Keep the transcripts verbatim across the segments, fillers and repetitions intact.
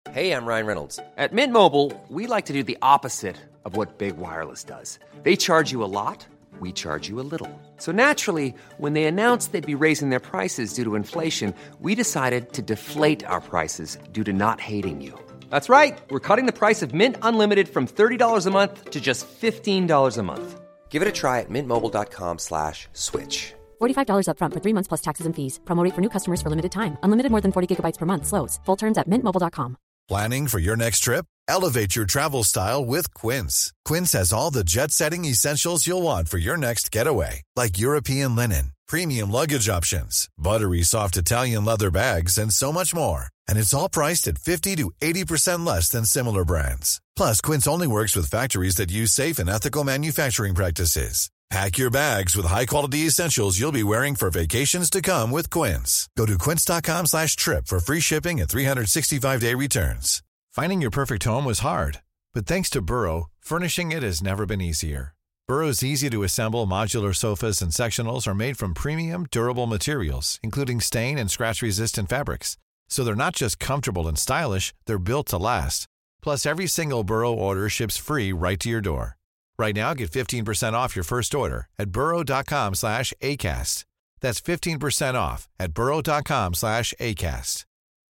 Hey, I'm Ryan Reynolds. At Mint Mobile, we like to do the opposite of what Big Wireless does. They charge you a lot, we charge you a little. So naturally, when they announced they'd be raising their prices due to inflation, we decided to deflate our prices due to not hating you. That's right. We're cutting the price of Mint Unlimited from thirty dollars a month to just fifteen dollars a month. Give it a try at mintmobile.com slash switch. forty-five dollars up front for three months plus taxes and fees. Promo rate for new customers for limited time. Unlimited more than forty gigabytes per month slows. Full terms at mint mobile dot com. Planning for your next trip? Elevate your travel style with Quince. Quince has all the jet-setting essentials you'll want for your next getaway, like European linen, premium luggage options, buttery soft Italian leather bags, and so much more. And it's all priced at fifty to eighty percent less than similar brands. Plus, Quince only works with factories that use safe and ethical manufacturing practices. Pack your bags with high-quality essentials you'll be wearing for vacations to come with Quince. Go to quince.com slash trip for free shipping and three sixty-five day returns. Finding your perfect home was hard, but thanks to Burrow, furnishing it has never been easier. Burrow's easy-to-assemble modular sofas and sectionals are made from premium, durable materials, including stain and scratch-resistant fabrics. So they're not just comfortable and stylish, they're built to last. Plus, every single Burrow order ships free right to your door. Right now, get fifteen percent off your first order at burrow.com slash ACAST. That's fifteen percent off at burrow.com slash ACAST.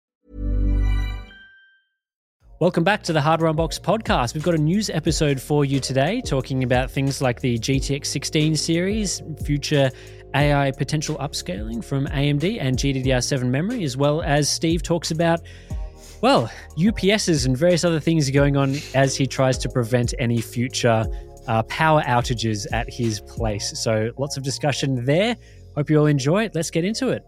Welcome back to the Hardware Unboxed podcast. We've got a news episode for you today talking about things like the G T X sixteen series, future A I potential upscaling from A M D and G D D R seven memory, as well as Steve talks about, well, U P Ss and various other things going on as he tries to prevent any future uh, power outages at his place. So lots of discussion there. Hope you all enjoy it. Let's get into it.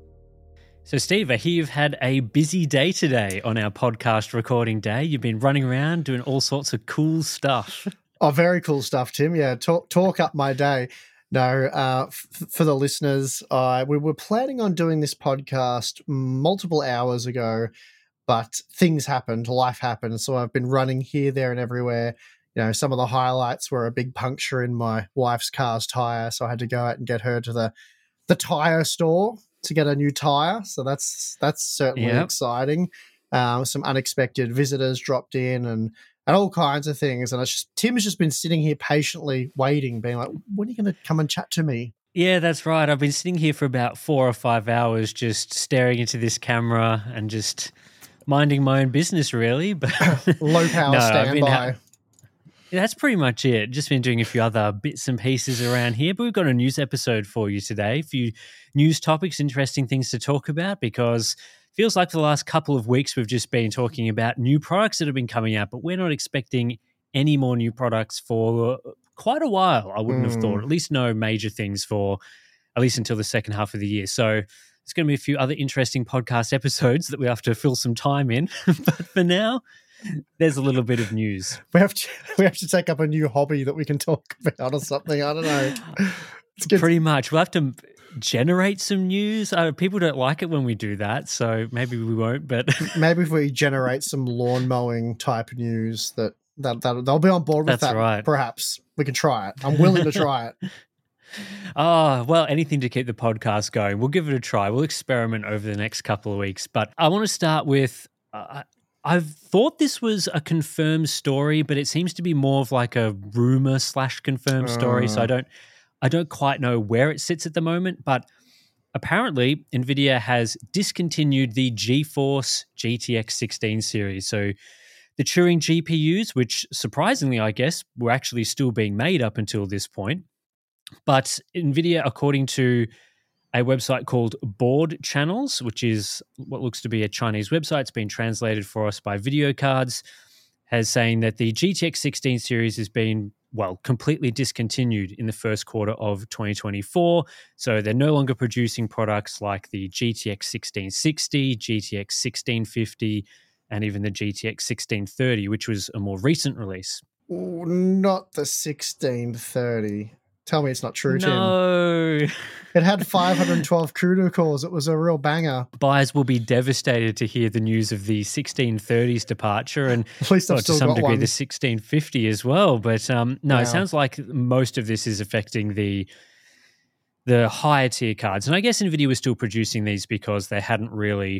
So, Steve, I hear you've had a busy day today on our podcast recording day. You've been running around doing all sorts of cool stuff. Oh, very cool stuff, Tim. Yeah, talk talk up my day. No, uh, f- for the listeners, uh, we were planning on doing this podcast multiple hours ago, but things happened, life happened. So I've been running here, there, and everywhere. You know, some of the highlights were a big puncture in my wife's car's tire, so I had to go out and get her to the the tire store to get a new tire. So that's that's certainly yep. exciting. Um, some unexpected visitors dropped in and and all kinds of things. And it's just Tim's just been sitting here patiently waiting, being like, when are you going to come and chat to me? Yeah, that's right. I've been sitting here for about four or five hours just staring into this camera and just minding my own business, really. But low power no, standby. Ha- That's pretty much it. Just been doing a few other bits and pieces around here, but we've got a news episode for you today. A few news topics, interesting things to talk about, because it feels like for the last couple of weeks we've just been talking about new products that have been coming out, but we're not expecting any more new products for quite a while, I wouldn't mm. have thought. At least no major things for at least until the second half of the year. So there's going to be a few other interesting podcast episodes that we have to fill some time in. But for now, there's a little bit of news. We have to we have to take up a new hobby that we can talk about or something. I don't know. It's good. Pretty much. We'll have to generate some news. Uh, people don't like it when we do that, so maybe we won't. But maybe if we generate some lawn mowing type news, that that, that they'll be on board with That's that. Right. Perhaps we can try it. I'm willing to try it. Oh, well, anything to keep the podcast going. We'll give it a try. We'll experiment over the next couple of weeks. But I want to start with. Uh, I've thought this was a confirmed story, but it seems to be more of like a rumor slash confirmed uh. story. So I don't, I don't quite know where it sits at the moment. But apparently, NVIDIA has discontinued the GeForce G T X sixteen series. So the Turing G P Us, which surprisingly, I guess, were actually still being made up until this point. But NVIDIA, according to a website called Board Channels, which is what looks to be a Chinese website. It's been translated for us by Video Cards, has saying that the G T X sixteen series has been, well, completely discontinued in the first quarter of twenty twenty-four. So they're no longer producing products like the G T X sixteen sixty, G T X sixteen fifty, and even the G T X sixteen thirty, which was a more recent release. Ooh, not the sixteen thirty. Tell me it's not true, Tim. No. It had five hundred twelve CUDA cores. It was a real banger. Buyers will be devastated to hear the news of the sixteen thirty's departure, and at least I've well, still to some got degree one. The sixteen fifty as well. But um, no, Wow. It sounds like most of this is affecting the the higher tier cards. And I guess NVIDIA was still producing these because they hadn't really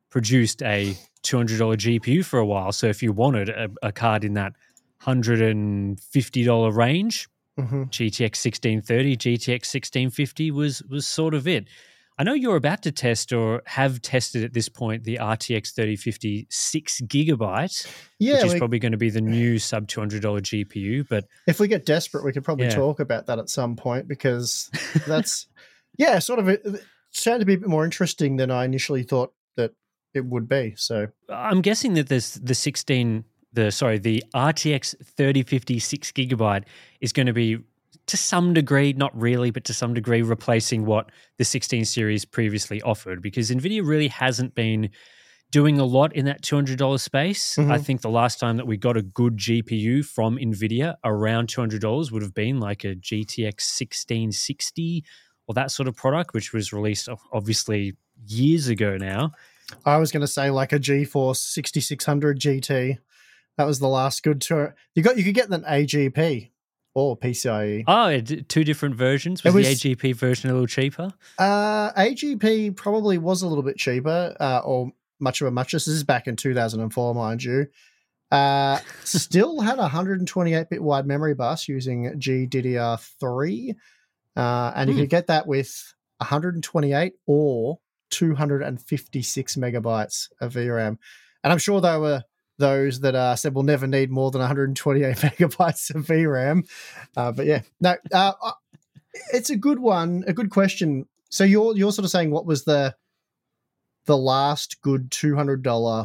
produced a two hundred dollars G P U for a while. So if you wanted a, a card in that one hundred fifty dollars range, Mm-hmm. G T X sixteen thirty, G T X sixteen fifty was was sort of it. I know you're about to test or have tested at this point the R T X thirty fifty six gigabyte, Yeah, which is we- probably going to be the new sub two hundred dollars G P U. But If we get desperate, we could probably Yeah. talk about that at some point because that's, yeah, sort of it, it sounded to be a bit more interesting than I initially thought that it would be. So, I'm guessing that there's the sixteen, the sorry, the R T X thirty fifty six gigabyte is going to be to some degree, not really, but to some degree, replacing what the sixteen series previously offered, because NVIDIA really hasn't been doing a lot in that two hundred dollars space. Mhm. I think the last time that we got a good G P U from NVIDIA around two hundred dollars would have been like a G T X sixteen sixty or that sort of product, which was released obviously years ago now. I was going to say like a GeForce sixty-six hundred G T. That was the last good tour. You got you could get an A G P or P C I E. Oh, it- two different versions. Was, It was- the A G P version a little cheaper? Uh, A G P probably was a little bit cheaper, uh, or much of a muchness. This is back in two thousand four, mind you. Uh, still had a one hundred twenty-eight bit wide memory bus using G D D R three, uh, and you Hmm. could get that with one hundred twenty-eight or two hundred fifty-six megabytes of V RAM. And I'm sure there were those that uh, said we'll never need more than one hundred twenty-eight megabytes of V RAM. Uh, but yeah, no, uh, uh, it's a good one, a good question. So you're you're sort of saying what was the the last good two hundred dollars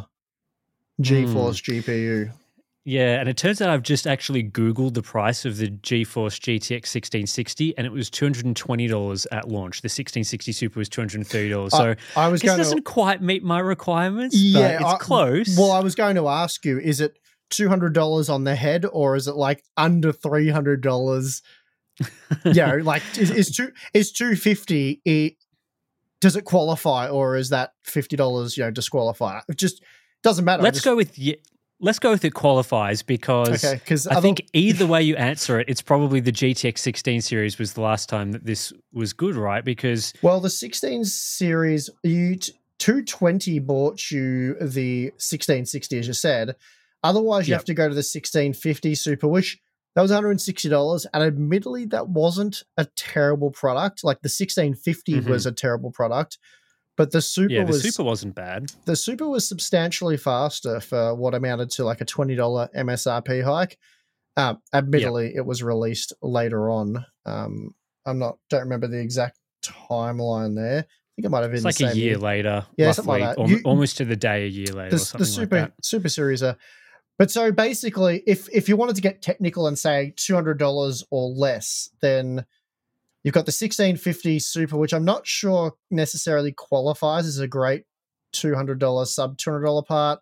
GeForce G P U? Yeah, and it turns out I've just actually Googled the price of the GeForce G T X sixteen sixty, and it was two hundred twenty dollars at launch. The sixteen sixty Super was two hundred thirty dollars. So I, I was I guess going it doesn't to, quite meet my requirements, yeah, but it's I- close. Well, I was going to ask you, is it two hundred dollars on the head, or is it like under three hundred dollars? Yeah, like is, is two is two fifty? It, does it qualify, or is that fifty dollars? You know, disqualify? It just doesn't matter. I let's just- go with ye- let's go with it qualifies because Okay, 'cause I other- think either way you answer it, it's probably the G T X sixteen series was the last time that this was good, right? Because Well, the sixteen series, you two twenty bought you the sixteen sixty, as you said. Otherwise, you Yep. have to go to the sixteen fifty Super, which that was one hundred sixty dollars. And admittedly, that wasn't a terrible product. Like the sixteen fifty Mhm. was a terrible product, but the Super yeah, the was Super wasn't bad. the Super was substantially faster for what amounted to like a twenty dollars M S R P hike. Um, admittedly, it was released later on. Um, I'm not don't remember the exact timeline there. I think it might have been It's like the a same year later, Yeah, roughly, something like that. al- You- almost to the day a year later, or the, something the super like that. super series are. But so basically, if if you wanted to get technical and say two hundred dollars or less, then you've got the sixteen fifty Super, which I'm not sure necessarily qualifies as a great two hundred dollars sub two hundred dollars part.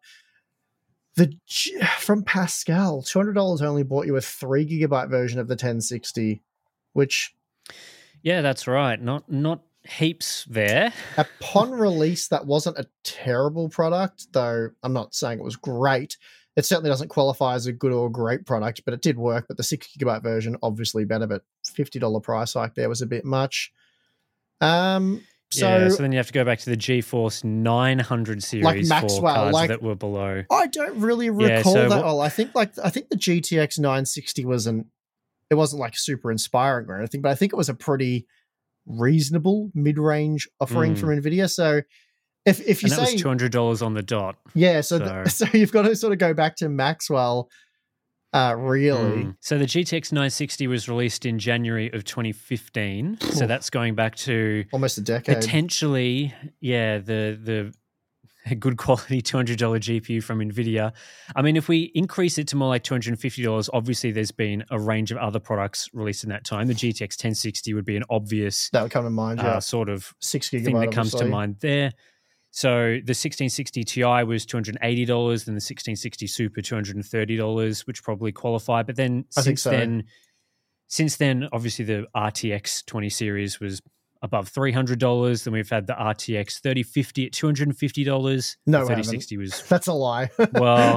The G- from Pascal, two hundred dollars only bought you a three gigabyte version of the ten sixty, which Yeah, that's right. Not not heaps there. upon release, that wasn't a terrible product, though I'm not saying it was great. It certainly doesn't qualify as a good or great product, but it did work. But the six gigabyte version, obviously better, but fifty dollars price hike there was a bit much. Um, so, yeah, so then you have to go back to the GeForce nine hundred series Like for Maxwell, cards like- that were below. I don't really Yeah, recall so that. what- well, I think like I think the G T X nine sixty was an it wasn't like super inspiring or anything, but I think it was a pretty reasonable mid-range offering Mm. from Nvidia. So if if you And that say was two hundred dollars on the dot. yeah, so th- So- so you've got to sort of go back to Maxwell, uh, really. Mm. So the G T X nine sixty was released in January of twenty fifteen. So that's going back to Almost a decade. potentially, yeah, the the good quality two hundred dollars G P U from NVIDIA. I mean, if we increase it to more like two hundred fifty dollars, obviously there's been a range of other products released in that time. The G T X ten sixty would be an obvious That would come to mind. Yeah, uh, sort of six gigabyte. thing that comes to obviously. mind there. So the sixteen sixty Ti was two hundred eighty dollars, then the sixteen sixty Super two hundred thirty dollars, which probably qualify. But then I think since so. then, since then, obviously the R T X twenty series was above three hundred dollars. Then we've had the R T X thirty fifty at two hundred fifty dollars. No, the we thirty haven't. sixty was That's a lie. Well,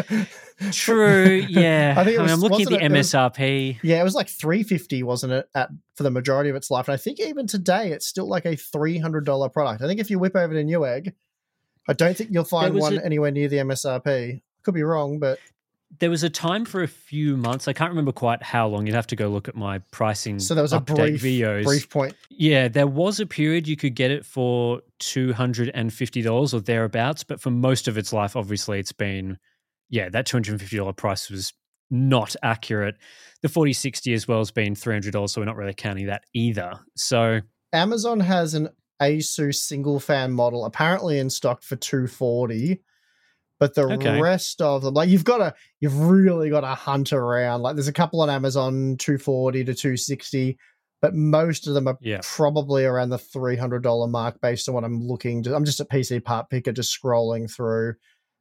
true. Yeah, I think it mean, was- I'm looking at wasn't the it- it was- M S R P. Yeah, it was like three fifty, wasn't it, at for the majority of its life? And I think even today, it's still like a three hundred dollar product. I think if you whip over to Newegg, I don't think you'll find was one a- anywhere near the M S R P. Could be wrong, but There was a time for a few months. I can't remember quite how long. You'd have to go look at my pricing so there was a update brief videos. brief point. Yeah, there was a period you could get it for two hundred fifty dollars or thereabouts, but for most of its life, obviously, it's been, yeah, that two hundred fifty dollars price was not accurate. The forty sixty as well has been three hundred dollars, so we're not really counting that either. So Amazon has an ASUS single fan model apparently in stock for two hundred forty dollars. But the Okay. rest of them, like you've got to, you've really got to hunt around. Like there's a couple on Amazon, two forty to two sixty, but most of them are Yeah. probably around the three hundred dollars mark based on what I'm looking to. I'm just a P C part picker, just scrolling through.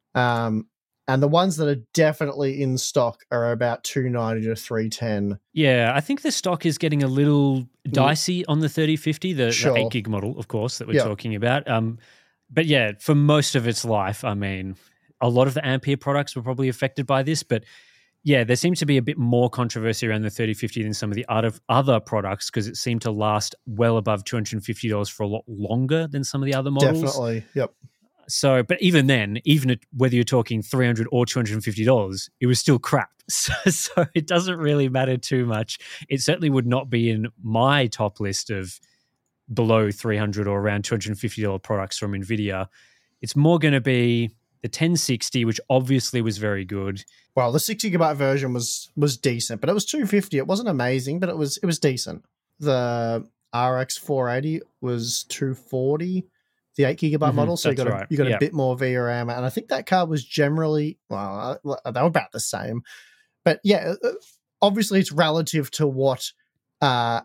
Um, and the ones that are definitely in stock are about two ninety to three ten. yeah, I think the stock is getting a little dicey on the thirty fifty, the, Sure. the eight gig model, of course, that we're Yeah. talking about. Um, but yeah, for most of its life, I mean, a lot of the Ampere products were probably affected by this, but yeah, there seems to be a bit more controversy around the thirty fifty than some of the other other products because it seemed to last well above two hundred fifty dollars for a lot longer than some of the other models. Definitely. Yep. So, but even then, even at, whether you're talking three hundred dollars or two hundred fifty dollars, it was still crap. So, so it doesn't really matter too much. It certainly would not be in my top list of below three hundred dollars or around two hundred fifty dollars products from NVIDIA. It's more going to be the ten sixty, which obviously was very good. Well, the six gigabyte version was was decent, but it was two hundred fifty. It wasn't amazing, but it was it was decent. The R X four eighty was two hundred forty, the eight gigabyte Mhm, model, so you that's got a, right. you got Yeah. a bit more V RAM, and I think that card was generally well, uh, they were about the same. But yeah, uh, obviously it's relative to what uh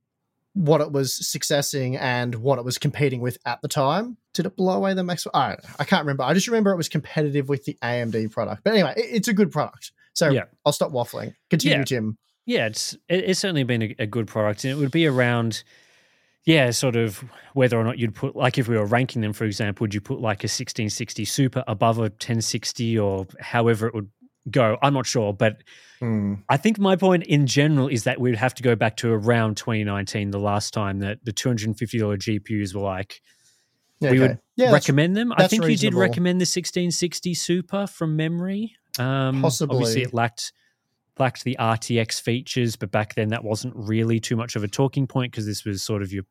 what it was successing and what it was competing with at the time. Did it blow away the max? I don't know. I can't remember. I just remember it was competitive with the A M D product. But anyway, it, it's a good product. So Yeah. I'll stop waffling. Continue, Yeah. Tim. Yeah, it's it, it's certainly been a, a good product, and it would be around, yeah, sort of whether or not you'd put, like if we were ranking them, for example, would you put like a sixteen sixty Super above a ten sixty or however it would go? I'm not sure, but Hmm. I think my point in general is that we'd have to go back to around twenty nineteen, the last time that the two hundred fifty dollars G P Us were like, Yeah, we okay. would Yeah, that's recommend them. I that's think you did reasonable. recommend the sixteen sixty Super from memory. Um, Possibly. Obviously, it lacked lacked the R T X features, but back then that wasn't really too much of a talking point because this was sort of your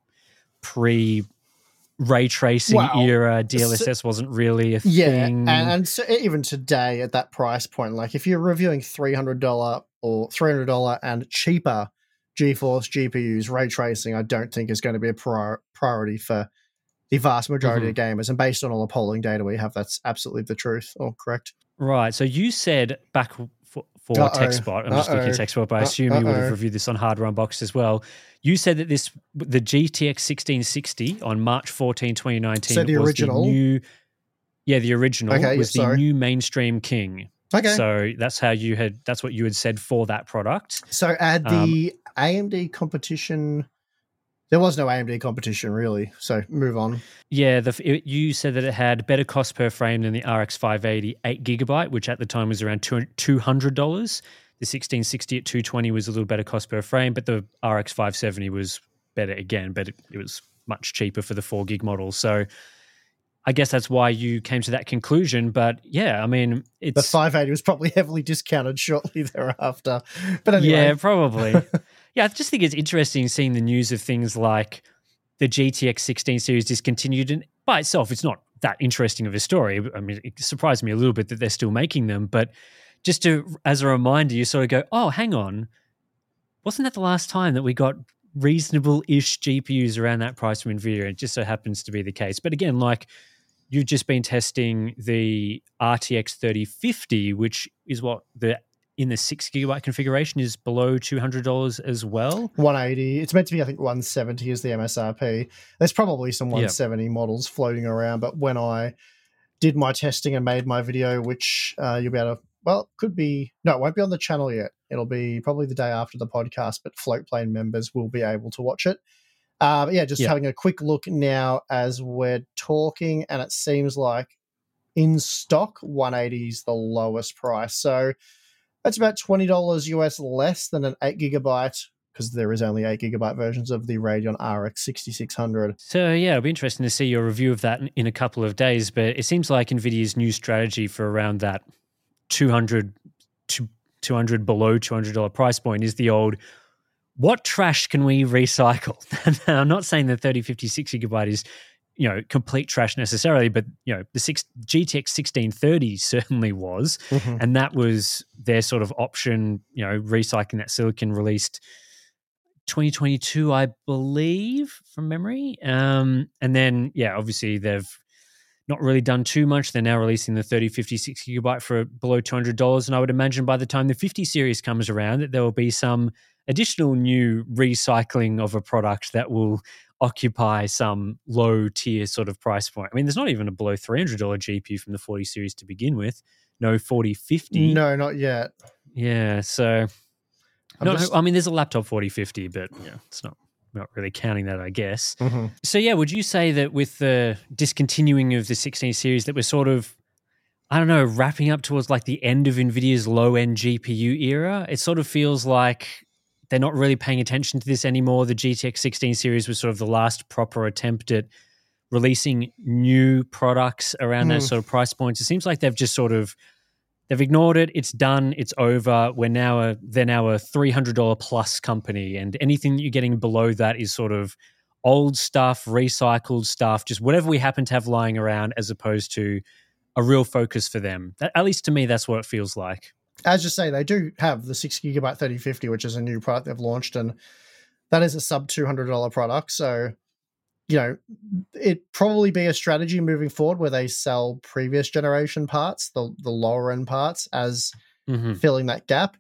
pre ray tracing Well, era. D L S S wasn't really a Yeah, thing. and, and so even today at that price point, like if you're reviewing three hundred dollars or three hundred dollars and cheaper GeForce G P Us, ray tracing, I don't think is going to be a prior, priority for the vast majority of gamers. And based on all the polling data we have, that's absolutely the truth. Or correct? Right. So you said back for, for Uh-oh. TechSpot, I'm just looking at Uh-oh. TechSpot, but I Uh- assume you would have uh-oh. reviewed this on Hardware Unboxed as well. You said that this the G T X sixteen sixty on March fourteenth, twenty nineteen So the was original? the new, yeah, the original Okay, was the sorry. new mainstream king. Okay. So, So that's how you had, that's what you had said for that product. add um, the A M D competition. There was no A M D competition really. So move on. Yeah, the, it, you said that it had better cost per frame than the R X five eighty eight gigabyte, which at the time was around two hundred dollars. The sixteen sixty at two hundred twenty was a little better cost per frame, but the R X five seventy was better again, but it, it was much cheaper for the four gig model. So I guess that's why you came to that conclusion. But yeah, I mean, it's The five eighty was probably heavily discounted shortly thereafter. But anyway. yeah, probably. Yeah, I just think it's interesting seeing the news of things like the G T X sixteen series discontinued, and by itself, it's not that interesting of a story. I mean, it surprised me a little bit that they're still making them, but just to, as a reminder, you sort of go, oh, hang on, wasn't that the last time that we got reasonable-ish G P Us around that price from NVIDIA? It just so happens to be the case. But again, like you've just been testing the R T X thirty fifty, which is what the in the six gigabyte configuration is below two hundred dollars as well. one eighty. It's meant to be, I think, one seventy is the M S R P. There's probably some one seventy models floating around, but when I did my testing and made my video, which uh, you'll be able to, well, could be, no, it won't be on the channel yet. It'll be probably the day after the podcast, but Floatplane members will be able to watch it. Uh, but yeah, just Yeah. having a quick look now as we're talking, and it seems like in stock, one eighty is the lowest price. So that's about twenty dollars U S less than an eight gigabyte because there is only eight gigabyte versions of the Radeon R X sixty-six hundred. So yeah, it'll be interesting to see your review of that in, in a couple of days. But it seems like NVIDIA's new strategy for around that two hundred to two hundred below two hundred dollars price point is the old, what trash can we recycle? I'm not saying the thirty fifty six gigabyte is, you know, complete trash necessarily, but you know, the six, G T X sixteen thirty certainly was, mm-hmm. and that was their sort of option. You know, recycling that silicon, released twenty twenty-two, I believe, from memory. Um, and then yeah, obviously they've not really done too much. They're now releasing the thirty fifty-six gigabyte for below two hundred dollars, and I would imagine by the time the fifty series comes around that there will be some additional new recycling of a product that will occupy some low tier sort of price point. I mean, there's not even a below three hundred dollars G P U from the forty series to begin with. No forty fifty. No, not yet. Yeah, so no, just... I mean, there's a laptop forty fifty, but yeah, it's not not really counting that, I guess. Mm-hmm. So yeah, would you say that with the discontinuing of the sixteen series that we're sort of, I don't know, wrapping up towards like the end of NVIDIA's low-end G P U era? It sort of feels like they're not really paying attention to this anymore. The G T X sixteen series was sort of the last proper attempt at releasing new products around mm. those sort of price points. It seems like they've just sort of, they've ignored it. It's done. It's over. We're now a, they're now a three hundred dollars plus company, and anything that you're getting below that is sort of old stuff, recycled stuff, just whatever we happen to have lying around, as opposed to a real focus for them. That, at least to me, that's what it feels like. As you say, they do have the six gigabyte thirty fifty, which is a new product they've launched, and that is a sub two hundred dollars product. So, you know, it'd probably be a strategy moving forward where they sell previous generation parts, the, the lower end parts, as mm-hmm. filling that gap.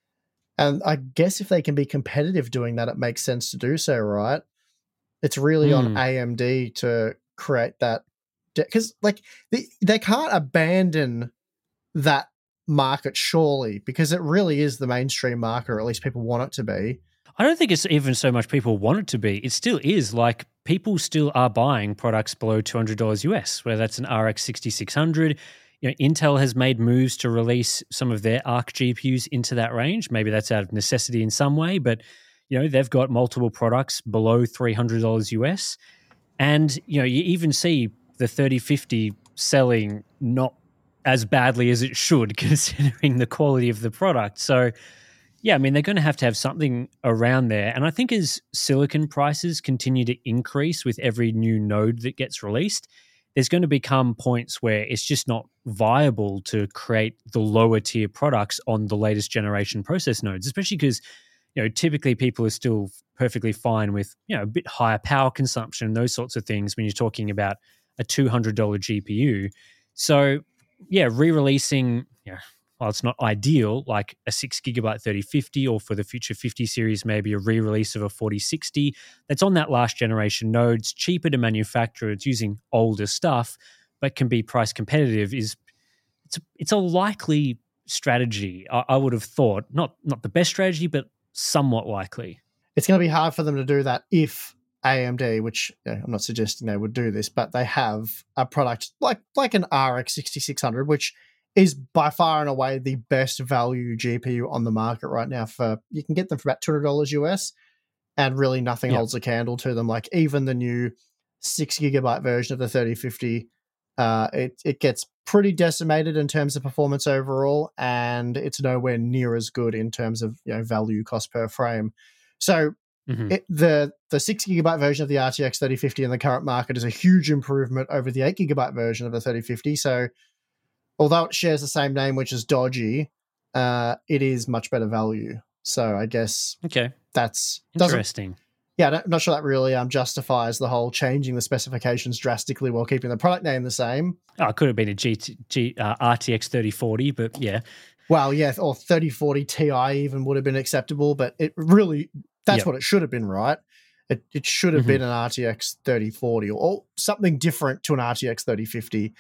And I guess if they can be competitive doing that, it makes sense to do so, right? It's really mm. on A M D to create that, because like they, they can't abandon that market, surely, because it really is the mainstream market, or at least people want it to be. I don't think it's even so much people want it to be. It still is. Like, people still are buying products below two hundred dollars U S, whether that's an R X sixty-six hundred. You know, Intel has made moves to release some of their Arc G P Us into that range. Maybe that's out of necessity in some way, but you know, they've got multiple products below three hundred dollars U S. And you know, you even see the thirty fifty selling not as badly as it should, considering the quality of the product. So yeah, I mean, they're going to have to have something around there. And I think as silicon prices continue to increase with every new node that gets released, there's going to become points where it's just not viable to create the lower tier products on the latest generation process nodes, especially because, you know, typically people are still perfectly fine with, you know, a bit higher power consumption, those sorts of things when you're talking about a two hundred dollars G P U. So yeah, re-releasing, yeah, well, it's not ideal, like a six gigabyte thirty fifty, or for the future fifty series, maybe a re-release of a forty sixty that's on that last generation node. It's cheaper to manufacture. It's using older stuff, but can be price competitive. Is it's a, it's a likely strategy. I, I would have thought, not not the best strategy, but somewhat likely. It's going to be hard for them to do that if A M D, which you know, I'm not suggesting they would do this, but they have a product like like an R X sixty-six hundred, which is by far and away the best value G P U on the market right now. For you can get them for about two hundred dollars U S, and really nothing yep. holds a candle to them. Like even the new six gigabyte version of the thirty fifty, uh, it it gets pretty decimated in terms of performance overall, and it's nowhere near as good in terms of, you know, value cost per frame. So mm-hmm. it, the the six gigabyte version of the R T X thirty fifty in the current market is a huge improvement over the eight gigabyte version of the thirty fifty. So although it shares the same name, which is dodgy, uh, it is much better value. So I guess okay, that's interesting. Yeah, I'm not sure that really um, justifies the whole changing the specifications drastically while keeping the product name the same. Oh, it could have been a G, G, uh, R T X thirty forty, but yeah. Well, yeah, or thirty forty Ti even would have been acceptable, but it really, that's yep. what it should have been, right? It it should have mm-hmm. been an R T X thirty forty or, or something different to an R T X thirty fifty.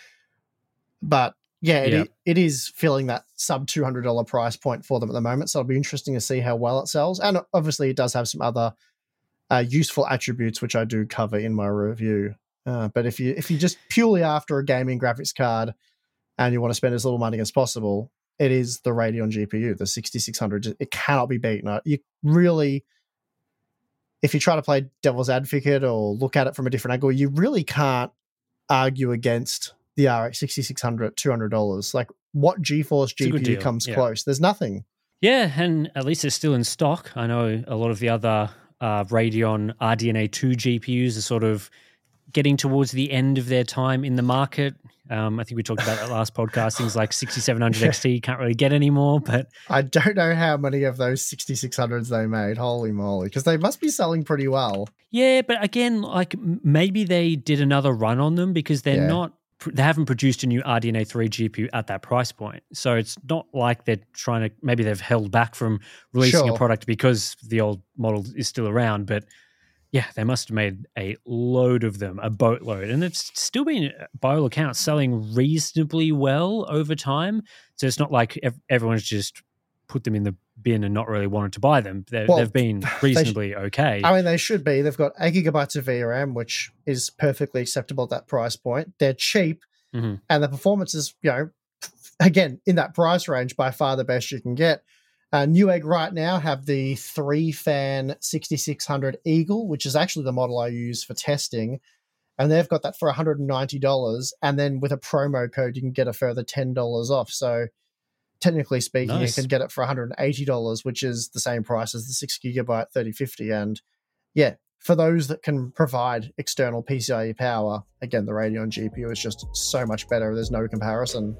But yeah, it, yep. it is filling that sub two hundred dollars price point for them at the moment. So it'll be interesting to see how well it sells. And obviously it does have some other uh, useful attributes, which I do cover in my review. Uh, but if you if you just purely after a gaming graphics card and you want to spend as little money as possible, it is the Radeon G P U, the sixty-six hundred. It cannot be beaten. You really if you try to play devil's advocate or look at it from a different angle, you really can't argue against the R X sixty-six hundred at two hundred dollars. Like, what GeForce G P U comes yeah. close? There's nothing. Yeah, and at least it's still in stock. I know a lot of the other uh, Radeon R D N A two G P Us are sort of getting towards the end of their time in the market. Um, I think we talked about that last podcast. Things like sixty-seven hundred X T can't really get anymore. But I don't know how many of those sixty-six hundreds they made. Holy moly. Because they must be selling pretty well. Yeah, but again, like maybe they did another run on them because they're yeah. not, they haven't produced a new R D N A three G P U at that price point. So it's not like they're trying to, maybe they've held back from releasing sure. a product because the old model is still around. But yeah, they must have made a load of them, a boatload. And it's still been, by all accounts, selling reasonably well over time. So it's not like ev- everyone's just put them in the bin and not really wanted to buy them. Well, they've been reasonably sh- okay. I mean, they should be. They've got eight gigabytes of V RAM, which is perfectly acceptable at that price point. They're cheap, mm-hmm. and the performance is, you know, again, in that price range, by far the best you can get. Uh, Newegg right now have the three-fan sixty-six hundred Eagle, which is actually the model I use for testing, and they've got that for one hundred ninety dollars, and then with a promo code, you can get a further ten dollars off. So technically speaking, nice. You can get it for one hundred eighty dollars, which is the same price as the six gigabyte thirty fifty. And yeah, for those that can provide external P C I E power, again, the Radeon G P U is just so much better. There's no comparison.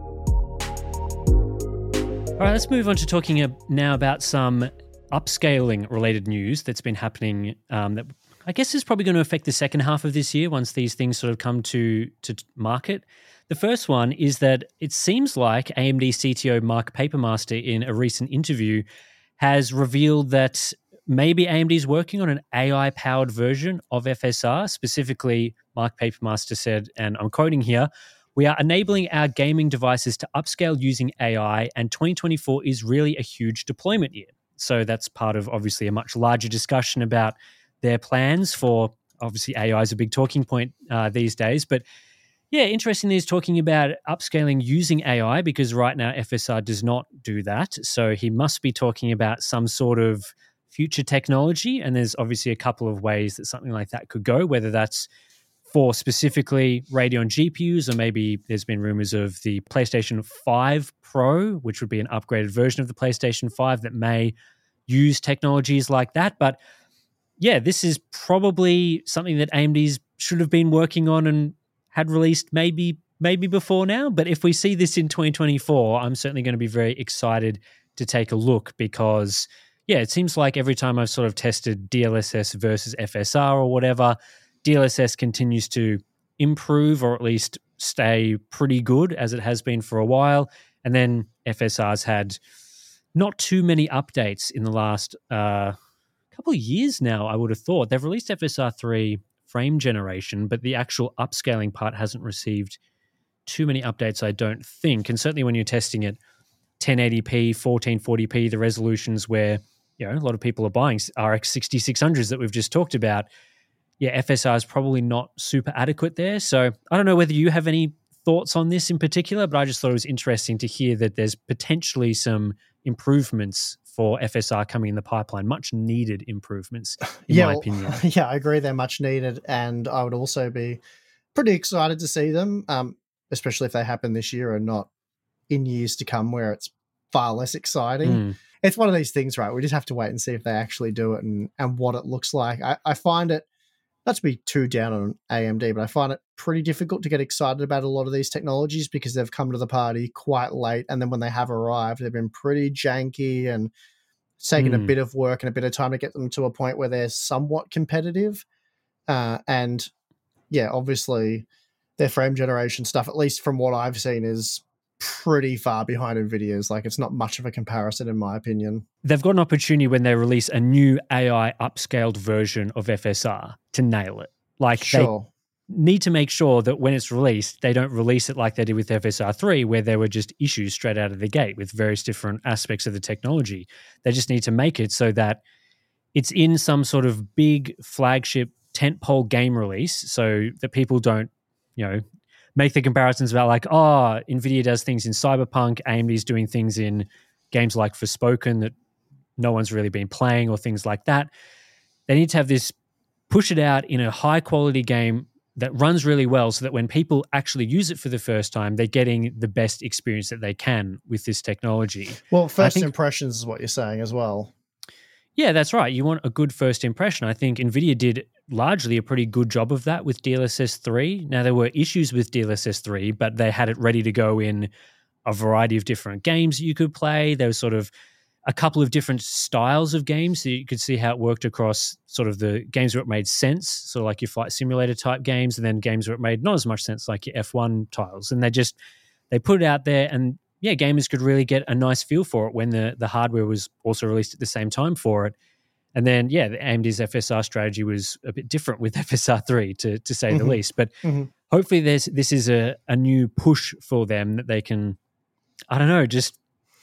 All right, let's move on to talking now about some upscaling related news that's been happening um, that I guess is probably going to affect the second half of this year once these things sort of come to, to market. The first one is that it seems like A M D C T O Mark Papermaster in a recent interview has revealed that maybe A M D is working on an A I-powered version of F S R. Specifically, Mark Papermaster said, and I'm quoting here, "We are enabling our gaming devices to upscale using A I, and twenty twenty-four is really a huge deployment year." So that's part of obviously a much larger discussion about their plans for, obviously A I is a big talking point uh, these days. But yeah, interestingly, he's talking about upscaling using A I because right now F S R does not do that. So he must be talking about some sort of future technology. And there's obviously a couple of ways that something like that could go, whether that's for specifically Radeon G P Us, or maybe there's been rumors of the PlayStation five Pro, which would be an upgraded version of the PlayStation five that may use technologies like that. But yeah, this is probably something that A M D's should have been working on and had released maybe maybe before now. But if we see this in twenty twenty-four, I'm certainly going to be very excited to take a look because, yeah, it seems like every time I've sort of tested D L S S versus F S R or whatever, D L S S continues to improve or at least stay pretty good as it has been for a while. And then F S R's had not too many updates in the last uh, couple of years now, I would have thought. They've released F S R three frame generation, but the actual upscaling part hasn't received too many updates, I don't think. And certainly when you're testing it ten eighty p, fourteen forty p, the resolutions where, you know, a lot of people are buying R X sixty-six hundreds that we've just talked about, yeah, F S R is probably not super adequate there. So I don't know whether you have any thoughts on this in particular, but I just thought it was interesting to hear that there's potentially some improvements for F S R coming in the pipeline, much needed improvements, in yeah, my opinion. Yeah, I agree. They're much needed. And I would also be pretty excited to see them, um, especially if they happen this year and not in years to come where it's far less exciting. Mm. It's one of these things, right? We just have to wait and see if they actually do it and, and what it looks like. I, I find it, not to be too down on A M D, but I find it pretty difficult to get excited about a lot of these technologies because they've come to the party quite late. And then when they have arrived, they've been pretty janky and it's taken mm. a bit of work and a bit of time to get them to a point where they're somewhat competitive. Uh, and yeah, obviously their frame generation stuff, at least from what I've seen, is pretty far behind NVIDIA's. Like, it's not much of a comparison in my opinion. They've got an opportunity when they release a new A I upscaled version of F S R to nail it. Like, sure. They need to make sure that when it's released, they don't release it like they did with F S R three, where there were just issues straight out of the gate with various different aspects of the technology. They just need to make it so that it's in some sort of big flagship tentpole game release so that people don't, you know, make the comparisons about like, oh, NVIDIA does things in Cyberpunk, A M D's doing things in games like Forspoken that no one's really been playing or things like that. they need to have this, push it out in a high quality game that runs really well so that when people actually use it for the first time, they're getting the best experience that they can with this technology. Well, first think, impressions is what you're saying as well. Yeah, that's right. You want a good first impression. I think NVIDIA did largely a pretty good job of that with D L S S three. Now, there were issues with D L S S three, but they had it ready to go in a variety of different games that you could play. There was sort of a couple of different styles of games, so you could see how it worked across sort of the games where it made sense, sort of like your flight simulator type games, and then games where it made not as much sense, like your F one titles. And they just, they put it out there, and yeah, gamers could really get a nice feel for it when the, the hardware was also released at the same time for it. And then, yeah, the A M D's F S R strategy was a bit different with F S R three, to to say mm-hmm. the least. But mm-hmm. hopefully there's this is a, a new push for them that they can, I don't know, just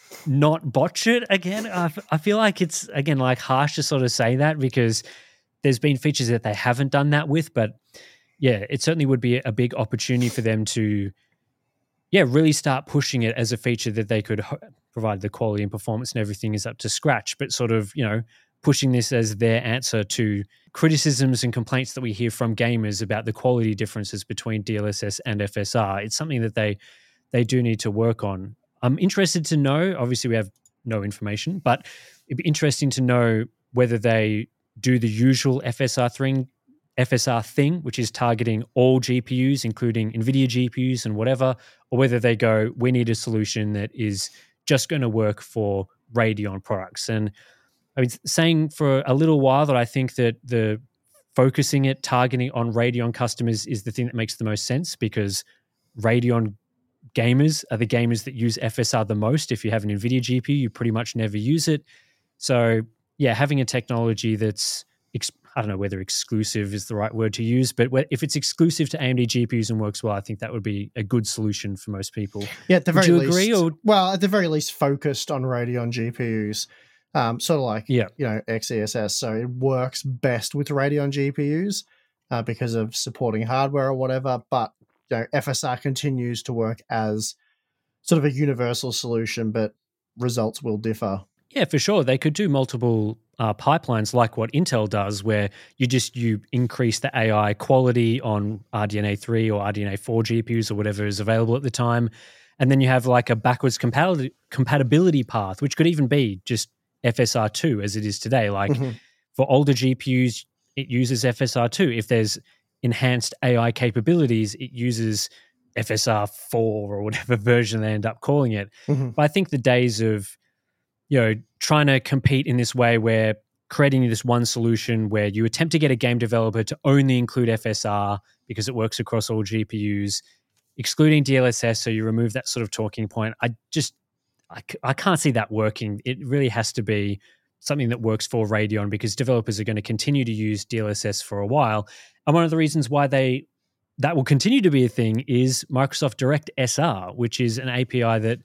not botch it again. I, I feel like it's, again, like harsh to sort of say that because there's been features that they haven't done that with. But, yeah, it certainly would be a big opportunity for them to, yeah, really start pushing it as a feature that they could ho- provide the quality and performance and everything is up to scratch, but sort of, you know, pushing this as their answer to criticisms and complaints that we hear from gamers about the quality differences between D L S S and F S R. It's something that they they do need to work on. I'm interested to know, obviously we have no information, but it'd be interesting to know whether they do the usual F S R thing, F S R thing, which is targeting all G P Us, including NVIDIA G P Us and whatever, or whether they go, we need a solution that is just going to work for Radeon products. And I mean, saying for a little while that I think that the focusing it, targeting on Radeon customers is the thing that makes the most sense, because Radeon gamers are the gamers that use F S R the most. If you have an NVIDIA G P U, you pretty much never use it. So yeah, having a technology that's, I don't know whether exclusive is the right word to use, but if it's exclusive to A M D G P Us and works well, I think that would be a good solution for most people. Yeah, at the very would you least, agree? Or? Well, at the very least, focused on Radeon G P Us. Um, sort of like, yeah. you know, X E S S. So it works best with Radeon G P Us uh, because of supporting hardware or whatever. But you know, F S R continues to work as sort of a universal solution, but results will differ. Yeah, for sure. They could do multiple uh, pipelines like what Intel does, where you just you increase the A I quality on R D N A three or R D N A four G P Us or whatever is available at the time. And then you have like a backwards compatibility, compatibility path, which could even be just F S R two as it is today. Like mm-hmm. for older G P Us, it uses F S R two. If there's enhanced A I capabilities, it uses F S R four or whatever version they end up calling it. Mm-hmm. But I think the days of, you know, trying to compete in this way where creating this one solution where you attempt to get a game developer to only include F S R because it works across all G P Us, excluding D L S S, so you remove that sort of talking point. I just, I, I can't see that working. It really has to be something that works for Radeon, because developers are going to continue to use D L S S for a while. And one of the reasons why they that will continue to be a thing is Microsoft Direct S R, which is an A P I that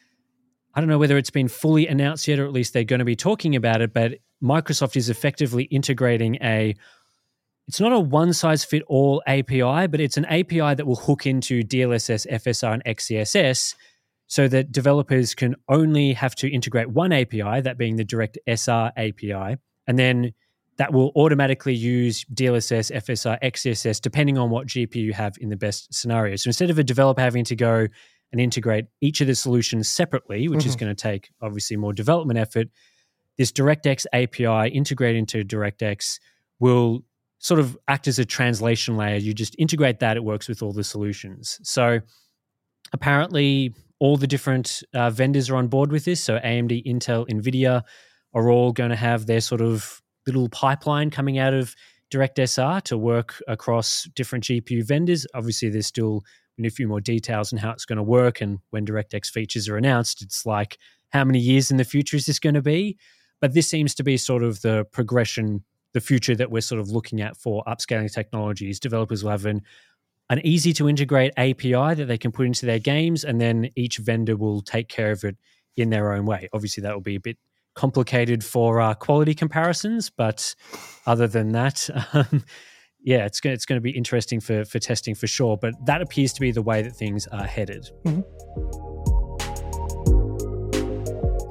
I don't know whether it's been fully announced yet, or at least they're going to be talking about it, but Microsoft is effectively integrating a, it's not a one-size-fit-all A P I, but it's an A P I that will hook into D L S S, F S R, and X E S S so that developers can only have to integrate one A P I, that being the Direct S R A P I, and then that will automatically use D L S S, F S R, X E S S, depending on what G P U you have in the best scenario. So instead of a developer having to go and integrate each of the solutions separately, which mm-hmm. is going to take obviously more development effort, this DirectX A P I integrated into DirectX will sort of act as a translation layer. You just integrate that, it works with all the solutions. So apparently all the different uh, vendors are on board with this. So A M D, Intel, NVIDIA are all going to have their sort of little pipeline coming out of DirectSR to work across different G P U vendors. Obviously, there's still a few more details on how it's going to work, and when DirectX features are announced, it's like, how many years in the future is this going to be? But this seems to be sort of the progression, the future that we're sort of looking at for upscaling technologies. Developers will have an, an easy-to-integrate A P I that they can put into their games, and then each vendor will take care of it in their own way. Obviously, that will be a bit complicated for uh, quality comparisons, but other than that, um, yeah, it's going it's going to be interesting for for testing for sure. But that appears to be the way that things are headed. Mm-hmm.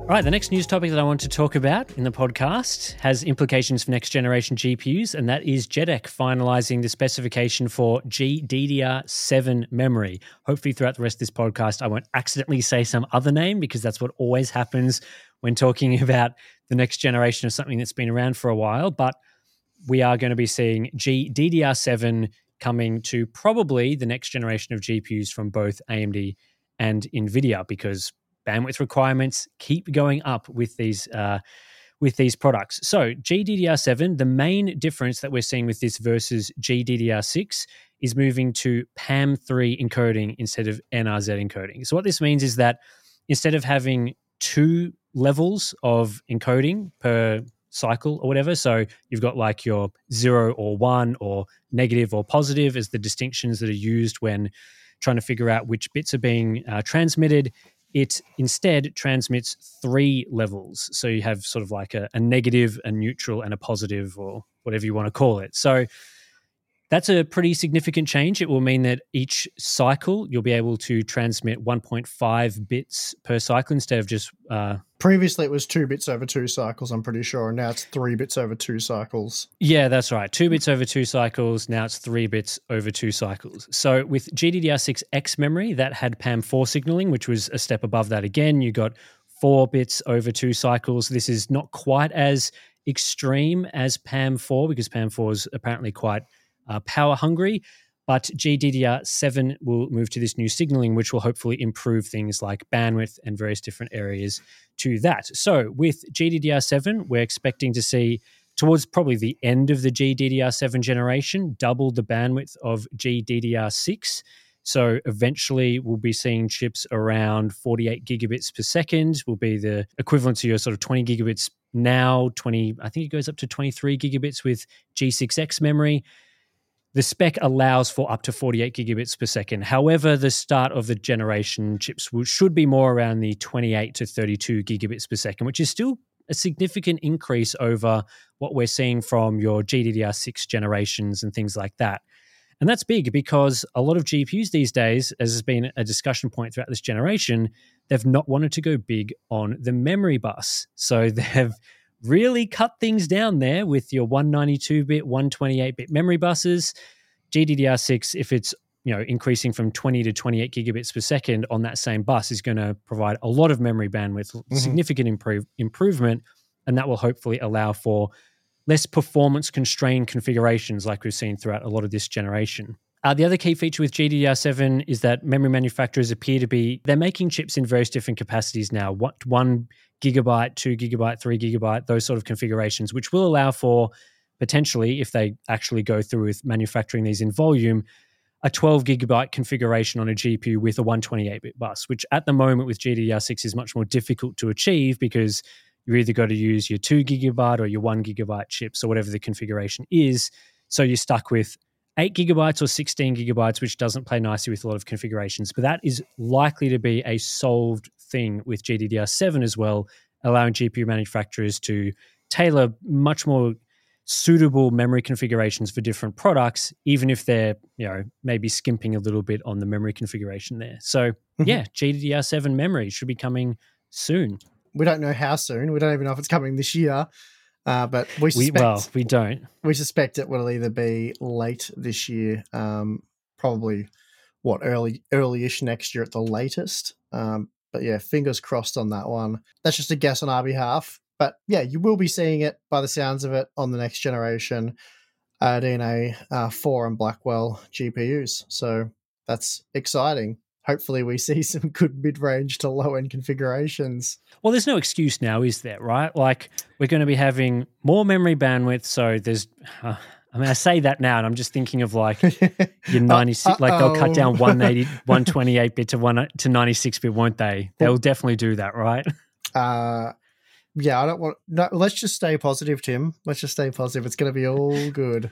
All right, the next news topic that I want to talk about in the podcast has implications for next generation G P Us, and that is J E D E C finalizing the specification for G D D R seven memory. Hopefully throughout the rest of this podcast, I won't accidentally say some other name, because that's what always happens when talking about the next generation of something that's been around for a while. But we are going to be seeing G D D R seven coming to probably the next generation of G P Us from both A M D and NVIDIA, because bandwidth requirements keep going up with these uh, with these products. So G D D R seven, the main difference that we're seeing with this versus G D D R six is moving to P A M three encoding instead of N R Z encoding. So what this means is that instead of having two levels of encoding per cycle or whatever, so you've got like your zero or one or negative or positive as the distinctions that are used when trying to figure out which bits are being uh, transmitted, it instead transmits three levels. So you have sort of like a, a negative, a neutral, and a positive, or whatever you want to call it. So that's a pretty significant change. It will mean that each cycle you'll be able to transmit one point five bits per cycle instead of just... Uh, Previously, it was two bits over two cycles, I'm pretty sure, and now it's three bits over two cycles. Yeah, that's right. Two bits over two cycles. Now it's three bits over two cycles. So with G D D R six X memory, that had P A M four signaling, which was a step above that again. You got four bits over two cycles. This is not quite as extreme as P A M four, because P A M four is apparently quite uh, power hungry. But G D D R seven will move to this new signaling, which will hopefully improve things like bandwidth and various different areas to that. So with G D D R seven, we're expecting to see, towards probably the end of the G D D R seven generation, double the bandwidth of G D D R six. So eventually we'll be seeing chips around forty-eight gigabits per second, will be the equivalent to your sort of twenty gigabits now, twenty, I think it goes up to twenty-three gigabits with G six X memory. The spec allows for up to forty-eight gigabits per second. However, the start of the generation chips will, should be more around the twenty-eight to thirty-two gigabits per second, which is still a significant increase over what we're seeing from your G D D R six generations and things like that. And that's big, because a lot of G P Us these days, as has been a discussion point throughout this generation, they've not wanted to go big on the memory bus. So they've really cut things down there with your one ninety-two bit, one twenty-eight bit memory buses. G D D R six, if it's you know increasing from twenty to twenty-eight gigabits per second on that same bus, is going to provide a lot of memory bandwidth, mm-hmm. significant improve, improvement, and that will hopefully allow for less performance-constrained configurations like we've seen throughout a lot of this generation. Uh, the other key feature with G D D R seven is that memory manufacturers appear to be, they're making chips in various different capacities now, what, one gigabyte, two gigabyte, three gigabyte, those sort of configurations, which will allow for potentially, if they actually go through with manufacturing these in volume, a twelve gigabyte configuration on a G P U with a one twenty-eight bit bus, which at the moment with G D D R six is much more difficult to achieve, because you either got to use your two gigabyte or your one gigabyte chips or whatever the configuration is. So you're stuck with eight gigabytes or sixteen gigabytes, which doesn't play nicely with a lot of configurations. But that is likely to be a solved thing with G D D R seven as well, allowing G P U manufacturers to tailor much more suitable memory configurations for different products, even if they're, you know, maybe skimping a little bit on the memory configuration there. So mm-hmm. yeah, G D D R seven memory should be coming soon. We don't know how soon. We don't even know if it's coming this year. Uh, but we suspect, we, well, we don't. We suspect it will either be late this year, um, probably what early, early-ish next year at the latest. Um, but yeah, fingers crossed on that one. That's just a guess on our behalf. But yeah, you will be seeing it by the sounds of it on the next generation uh, D N A uh, four and Blackwell G P Us. So that's exciting. Hopefully we see some good mid-range to low-end configurations. Well, there's no excuse now, is there, right? Like, we're going to be having more memory bandwidth, so there's... Uh, I mean, I say that now, and I'm just thinking of, like, your ninety-six... Uh, like, they'll cut down one eighty, one twenty-eight bit to one to ninety-six bit, won't they? They'll definitely do that, right? Uh, yeah, I don't want... No, let's just stay positive, Tim. Let's just stay positive. It's going to be all good.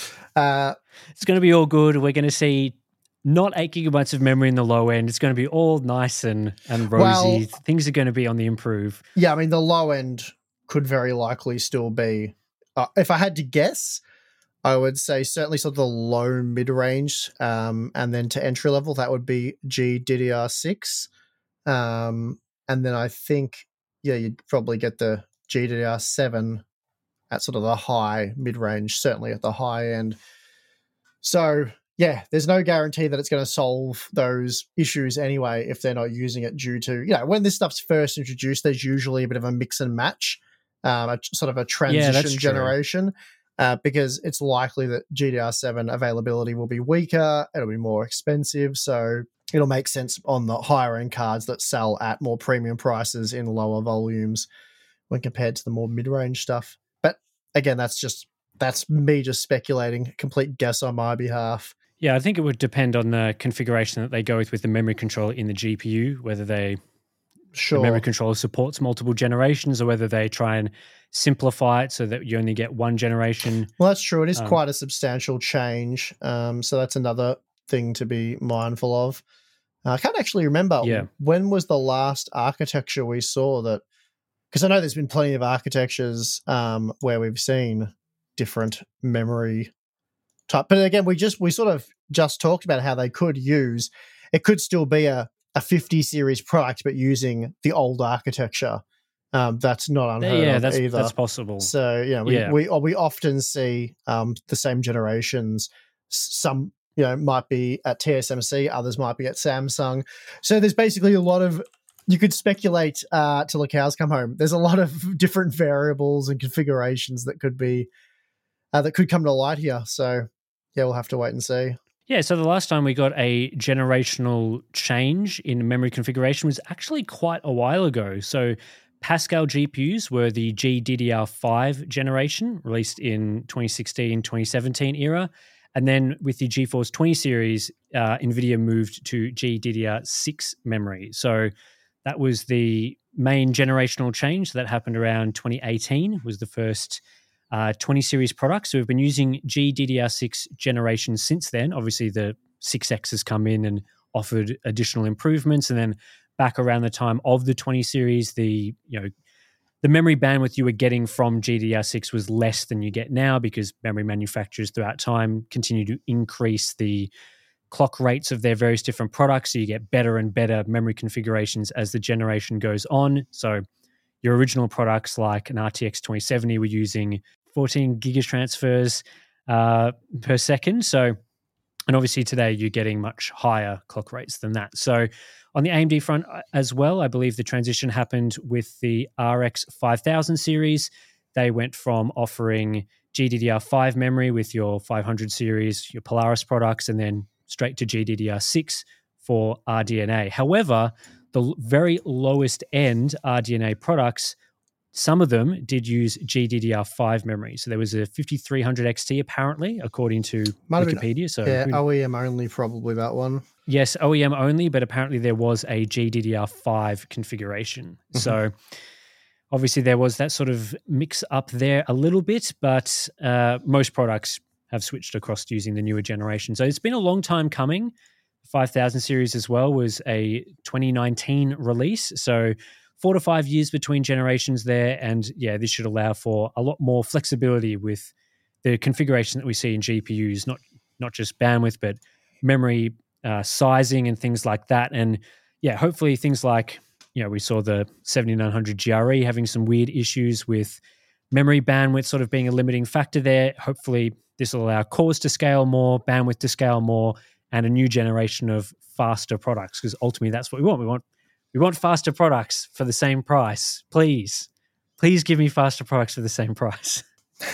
Uh, it's going to be all good. We're going to see... Not eight gigabytes of memory in the low end. It's going to be all nice and, and rosy. Well, things are going to be on the improve. Yeah, I mean, the low end could very likely still be, uh, if I had to guess, I would say certainly sort of the low mid-range, um, and then to entry level, that would be G D D R six. Um, and then I think yeah, you'd probably get the G D D R seven at sort of the high mid-range, certainly at the high end. So yeah, there's no guarantee that it's going to solve those issues anyway if they're not using it due to, you know, when this stuff's first introduced, there's usually a bit of a mix and match, um, a, sort of a transition yeah, generation, uh, because it's likely that G D D R seven availability will be weaker, it'll be more expensive, so it'll make sense on the higher end cards that sell at more premium prices in lower volumes when compared to the more mid-range stuff. But again, that's just that's me just speculating, complete guess on my behalf. Yeah, I think it would depend on the configuration that they go with with the memory controller in the G P U, whether they Sure. the memory controller supports multiple generations or whether they try and simplify it so that you only get one generation. Well, that's true. It is Um, quite a substantial change. Um, so that's another thing to be mindful of. Uh, I can't actually remember Yeah. when was the last architecture we saw that, because I know there's been plenty of architectures um, where we've seen different memory type. But again, we just we sort of just talked about how they could use, it could still be a, a fifty series product, but using the old architecture. Um, that's not unheard yeah, of that's either. that's possible. So yeah, we Yeah. we we often see um, the same generations. S- Some you know might be at T S M C, others might be at Samsung. So there's basically a lot of, you could speculate uh, till the cows come home. There's a lot of different variables and configurations that could be uh, that could come to light here. So yeah, we'll have to wait and see. Yeah, so the last time we got a generational change in memory configuration was actually quite a while ago. So Pascal G P Us were the G D D R five generation, released in twenty sixteen, twenty seventeen era. And then with the GeForce twenty series, uh, NVIDIA moved to G D D R six memory. So that was the main generational change that happened around twenty eighteen, was the first uh, twenty series product. So we've been using G D D R six generation since then. Obviously, the six X has come in and offered additional improvements. And then back around the time of the twenty series, the you know the memory bandwidth you were getting from G D D R six was less than you get now because memory manufacturers throughout time continue to increase the clock rates of their various different products. So you get better and better memory configurations as the generation goes on. So your original products like an R T X twenty seventy were using fourteen gigatransfers uh, per second. So, and obviously today you're getting much higher clock rates than that. So on the A M D front as well, I believe the transition happened with the R X five thousand series. They went from offering G D D R five memory with your five hundred series, your Polaris products, and then straight to G D D R six for R D N A. However, the very lowest end R D N A products, some of them did use G D D R five memory. So there was a fifty-three hundred X T apparently, according to Might have Wikipedia. been, so yeah, we- O E M only, probably that one. Yes, O E M only, but apparently there was a G D D R five configuration. Mm-hmm. So obviously there was that sort of mix up there a little bit, but uh, most products have switched across to using the newer generation. So it's been a long time coming. five thousand series as well was a twenty nineteen release. So four to five years between generations there. And yeah, this should allow for a lot more flexibility with the configuration that we see in G P Us, not not just bandwidth, but memory uh, sizing and things like that. And yeah, hopefully things like, you know, we saw the seventy-nine hundred G R E having some weird issues with memory bandwidth sort of being a limiting factor there. Hopefully this will allow cores to scale more, bandwidth to scale more, and a new generation of faster products, because ultimately that's what we want. We want we want faster products for the same price. Please, please give me faster products for the same price.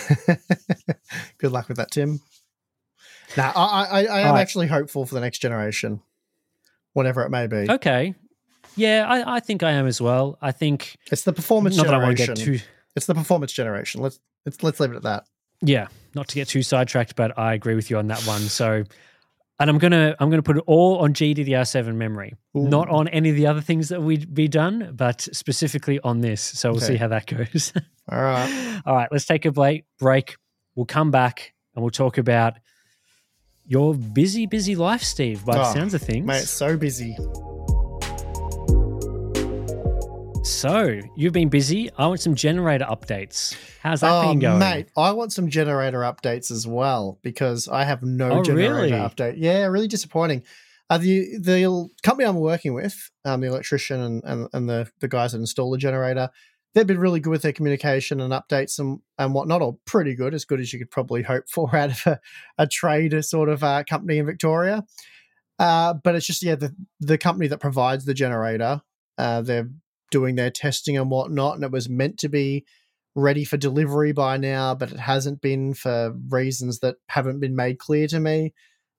Good luck with that, Tim. Now, I, I, I am right. actually hopeful for the next generation, whatever it may be. Okay. Yeah, I, I think I am as well. I think It's the performance not that I want generation. to get too It's the performance generation. Let's let's let's leave it at that. yeah, not to get too sidetracked, but I agree with you on that one. So, and I'm gonna I'm gonna put it all on G D D R seven memory, Ooh. not on any of the other things that we'd be done, but specifically on this. So we'll Okay. see how that goes. All right. All right, let's take a break. Break. We'll come back and we'll talk about your busy, busy life, Steve. By the Oh, sounds of things, Mate, it's so busy. So you've been busy. I want some generator updates. How's that Oh, been going? mate, I want some generator updates as well because I have no Oh, generator really? update. Yeah, really disappointing. Uh, the the company I'm working with, um, the electrician and, and, and the, the guys that install the generator, they've been really good with their communication and updates and, and whatnot, or pretty good, as good as you could probably hope for out of a, a trade sort of uh, company in Victoria. Uh, but it's just, yeah, the, the company that provides the generator, uh, they're doing their testing and whatnot, and it was meant to be ready for delivery by now, but it hasn't been for reasons that haven't been made clear to me.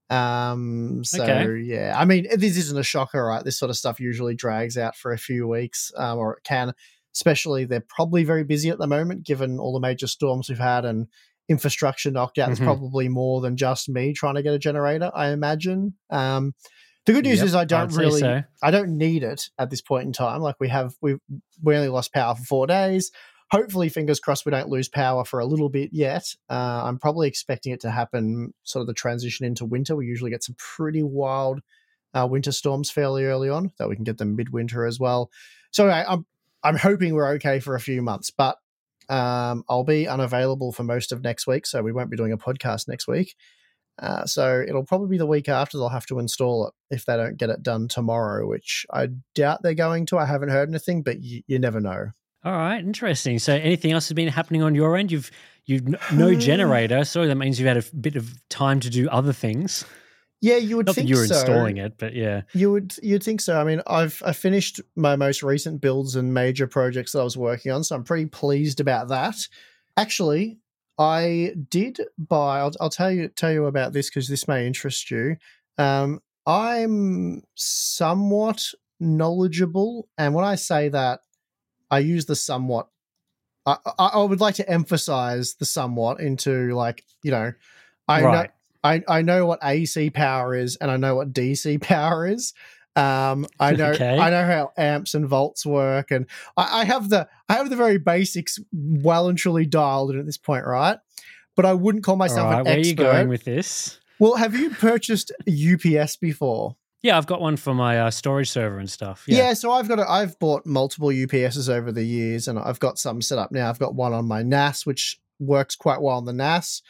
Um, so, okay. yeah, I mean, this isn't a shocker, right? This sort of stuff usually drags out for a few weeks, um, or it can, especially they're probably very busy at the moment, given all the major storms we've had and infrastructure knocked out. Mm-hmm. There's probably more than just me trying to get a generator, I imagine. Um, the good news yep, is I don't really, so. I don't need it at this point in time. Like we have, we we only lost power for four days. Hopefully, fingers crossed, we don't lose power for a little bit yet. Uh, I'm probably expecting it to happen sort of the transition into winter. We usually get some pretty wild uh, winter storms fairly early on, though we can get them midwinter as well. So I, I'm I'm hoping we're okay for a few months, but um, I'll be unavailable for most of next week, so we won't be doing a podcast next week. Uh, so it'll probably be the week after they'll have to install it if they don't get it done tomorrow, which I doubt they're going to. I haven't heard anything, but y- you never know. All right, interesting. So anything else has been happening on your end? You've you've no generator, so that means you've had a bit of time to do other things. Yeah, you would Not think that you were so. installing it, but yeah. You would you'd think so. I mean, I've I finished my most recent builds and major projects that I was working on, so I'm pretty pleased about that. Actually, I did buy I'll, I'll tell you tell you about this because this may interest you. Um, I'm somewhat knowledgeable, and when I say that, I use the somewhat. I, I, I would like to emphasize the somewhat into like, you know, I right. know I, I know what A C power is and I know what D C power is. Um, I know okay. I know how amps and volts work, and I, I have the I have the very basics well and truly dialed in at this point, right? But I wouldn't call myself right, an where expert. Where are you going with this? Well, have you purchased a U P S before? Yeah, I've got one for my uh, storage server and stuff. Yeah. yeah, so I've got a, I've bought multiple U P Ss over the years, and I've got some set up now. I've got one on my N A S, which works quite well on the N A S.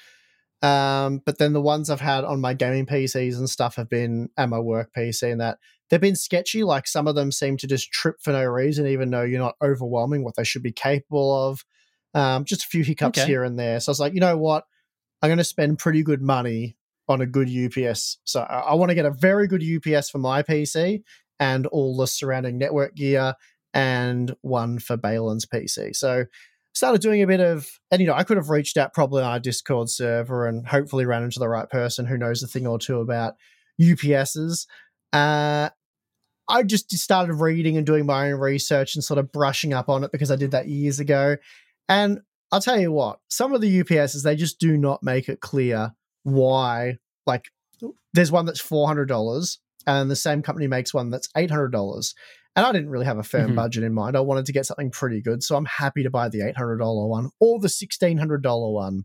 Um, but then the ones I've had on my gaming P Cs and stuff have been, and my work P C and that, they've been sketchy. Like some of them seem to just trip for no reason, even though you're not overwhelming what they should be capable of. Um, just a few hiccups okay. here and there. So I was like, you know what? I'm going to spend pretty good money on a good U P S. So I, I want to get a very good U P S for my P C and all the surrounding network gear, and one for Balin's P C. So started doing a bit of, and you know, I could have reached out probably on our Discord server and hopefully ran into the right person who knows a thing or two about U P Ss. Uh, I just started reading and doing my own research and sort of brushing up on it because I did that years ago. And I'll tell you what, some of the U P Ss, they just do not make it clear why. Like there's one that's four hundred dollars and the same company makes one that's eight hundred dollars. And I didn't really have a firm mm-hmm. budget in mind. I wanted to get something pretty good. So I'm happy to buy the eight hundred dollars one or the sixteen hundred dollars one.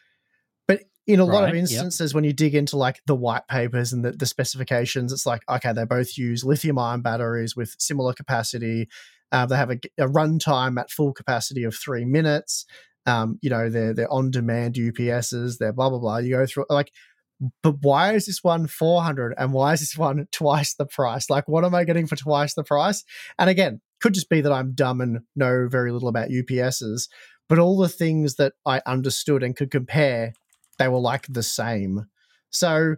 But in a right, lot of instances, yep. when you dig into like the white papers and the, the specifications, it's like, okay, they both use lithium ion batteries with similar capacity. Uh, they have a, a runtime at full capacity of three minutes. Um, you know, they're, they're on-demand U P Ss. They're blah, blah, blah. You go through like, but why is this one four hundred and why is this one twice the price? Like, what am I getting for twice the price? And again, could just be that I'm dumb and know very little about U P Ss, but all the things that I understood and could compare, they were like the same. So,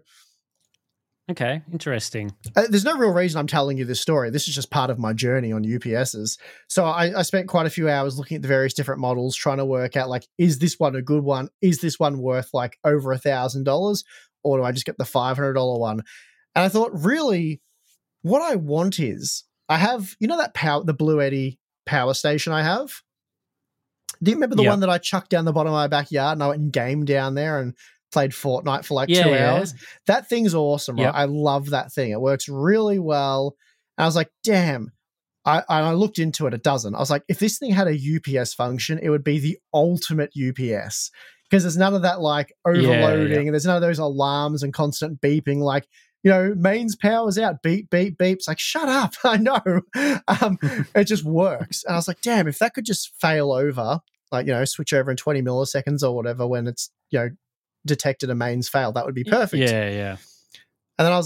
okay, interesting. Uh, there's no real reason I'm telling you this story. This is just part of my journey on U P Ss. So I, I spent quite a few hours looking at the various different models, trying to work out, like, is this one a good one? Is this one worth like over a thousand dollars? Or do I just get the five hundred dollars one? And I thought, really, what I want is, I have, you know that power, the Blue Eddy power station I have? Do you remember the yep. one that I chucked down the bottom of my backyard and I went and gamed down there and played Fortnite for like yeah, two yeah. hours? That thing's awesome, right? Yep. I love that thing. It works really well. And I was like, damn. I, I looked into it. It doesn't. I was like, if this thing had a U P S function, it would be the ultimate U P S. Because there's none of that like overloading, yeah, yeah. and there's none of those alarms and constant beeping. Like, you know, mains power's out, beep, beep, beeps. Like, shut up! I know. Um, it just works. And I was like, damn, if that could just fail over, like, you know, switch over in twenty milliseconds or whatever when it's, you know, detected a mains fail, that would be perfect. Yeah, yeah. And then I was like,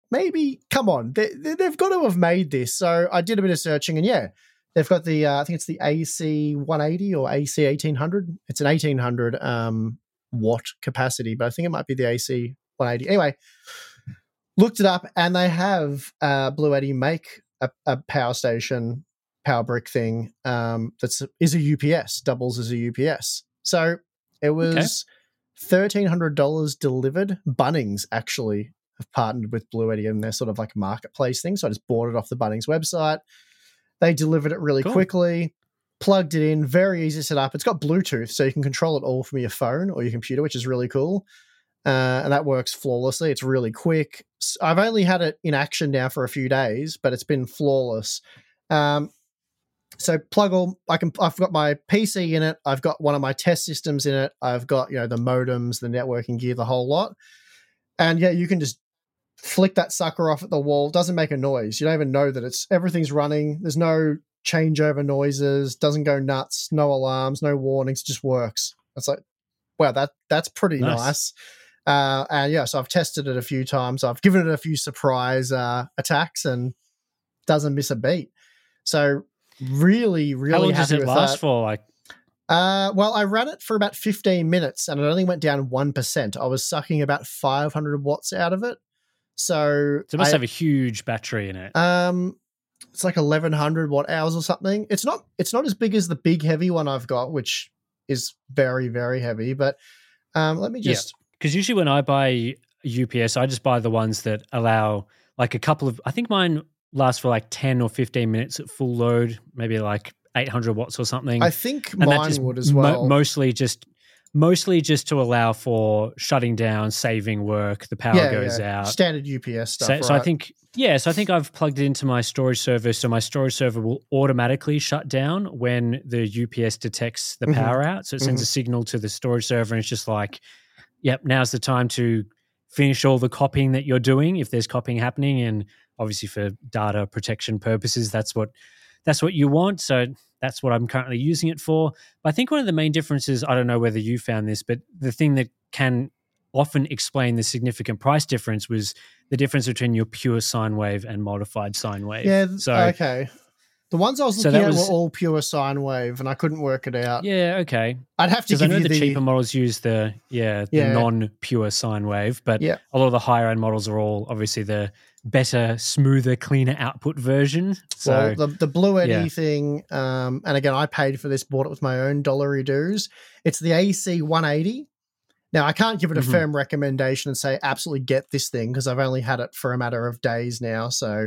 maybe, come on, they, they, they've got to have made this. So I did a bit of searching, and yeah, they've got the, uh, I think it's the A C one eighty or A C eighteen hundred. It's an eighteen hundred um, watt capacity, but I think it might be the A C one eighty. Anyway, looked it up, and they have uh, Bluetti make a, a power station, power brick thing um, that's is a U P S, doubles as a U P S. So it was Okay. thirteen hundred dollars delivered. Bunnings actually have partnered with Bluetti in their sort of like marketplace thing. So I just bought it off the Bunnings website. They delivered it really Cool. quickly, plugged it in, very easy to set up. It's got Bluetooth, so you can control it all from your phone or your computer, which is really cool. Uh, and that works flawlessly. It's really quick. S- I've only had it in action now for a few days, but it's been flawless. Um, so plug all. I can. I've got my P C in it. I've got one of my test systems in it. I've got you know the modems, the networking gear, the whole lot. And yeah, you can just flick that sucker off at the wall. Doesn't make a noise. You don't even know that it's everything's running. There's no changeover noises. Doesn't go nuts. No alarms. No warnings. It just works. It's like, wow, that that's pretty Nice. nice. Uh, and yeah, so I've tested it a few times. I've given it a few surprise uh, attacks and doesn't miss a beat. So really, really How long does happy it with last that. for? Like, Uh, well, I ran it for about fifteen minutes and it only went down one percent. I was sucking about five hundred watts out of it. So, so it must I- have a huge battery in it. um, it's like eleven hundred watt hours or something. It's not, it's not as big as the big heavy one I've got, which is very, very heavy. But um, let me Yeah. just, Because usually when I buy U P S, I just buy the ones that allow like a couple of, I think mine lasts for like ten or fifteen minutes at full load, maybe like eight hundred watts or something. I think and that mine just would as mo- well. mostly just, mostly just to allow for shutting down, saving work, the power yeah, goes yeah. out. Standard U P S stuff. So, right? so I think, yeah, so I think I've plugged it into my storage server. So my storage server will automatically shut down when the U P S detects the Mhm. power out. So it sends a signal to the storage server and it's just like, yep, now's the time to finish all the copying that you're doing if there's copying happening. And obviously for data protection purposes, that's what that's what you want. So that's what I'm currently using it for. But I think one of the main differences, I don't know whether you found this, but the thing that can often explain the significant price difference was the difference between your pure sine wave and modified sine wave. yeah, So okay. The ones I was So looking that at was- were all pure sine wave and I couldn't work it out. yeah, okay. I'd have to Because I give know you the, the, cheaper models use the yeah the Yeah. non-pure sine wave, but Yeah. a lot of the higher end models are all obviously the better, smoother, cleaner output version. So well, the the Blue Eddy yeah. thing, um, and again, I paid for this, bought it with my own dollary dues. It's the A C one eighty. Now, I can't give it a Mhm. firm recommendation and say absolutely get this thing because I've only had it for a matter of days now, so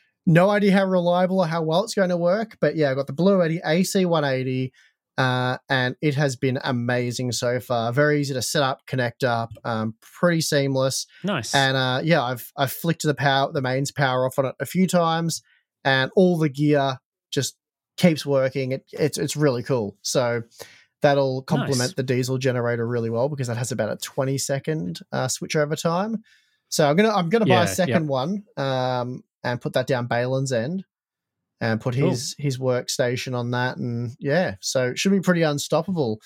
no idea how reliable or how well it's going to work. But yeah, I've got the Blue Eddy A C one eighty, uh, and it has been amazing so far. Very easy to set up, connect up, um, pretty seamless. nice. And uh, yeah, I've I've flicked the power, the mains power off on it a few times, and all the gear just keeps working. It, it's it's really cool. So that'll complement Nice. the diesel generator really well because that has about a twenty second uh, switch over time. So I'm gonna I'm gonna buy Yeah, a second one um, and put that down Balin's end and put Cool. his his workstation on that, and yeah, so it should be pretty unstoppable.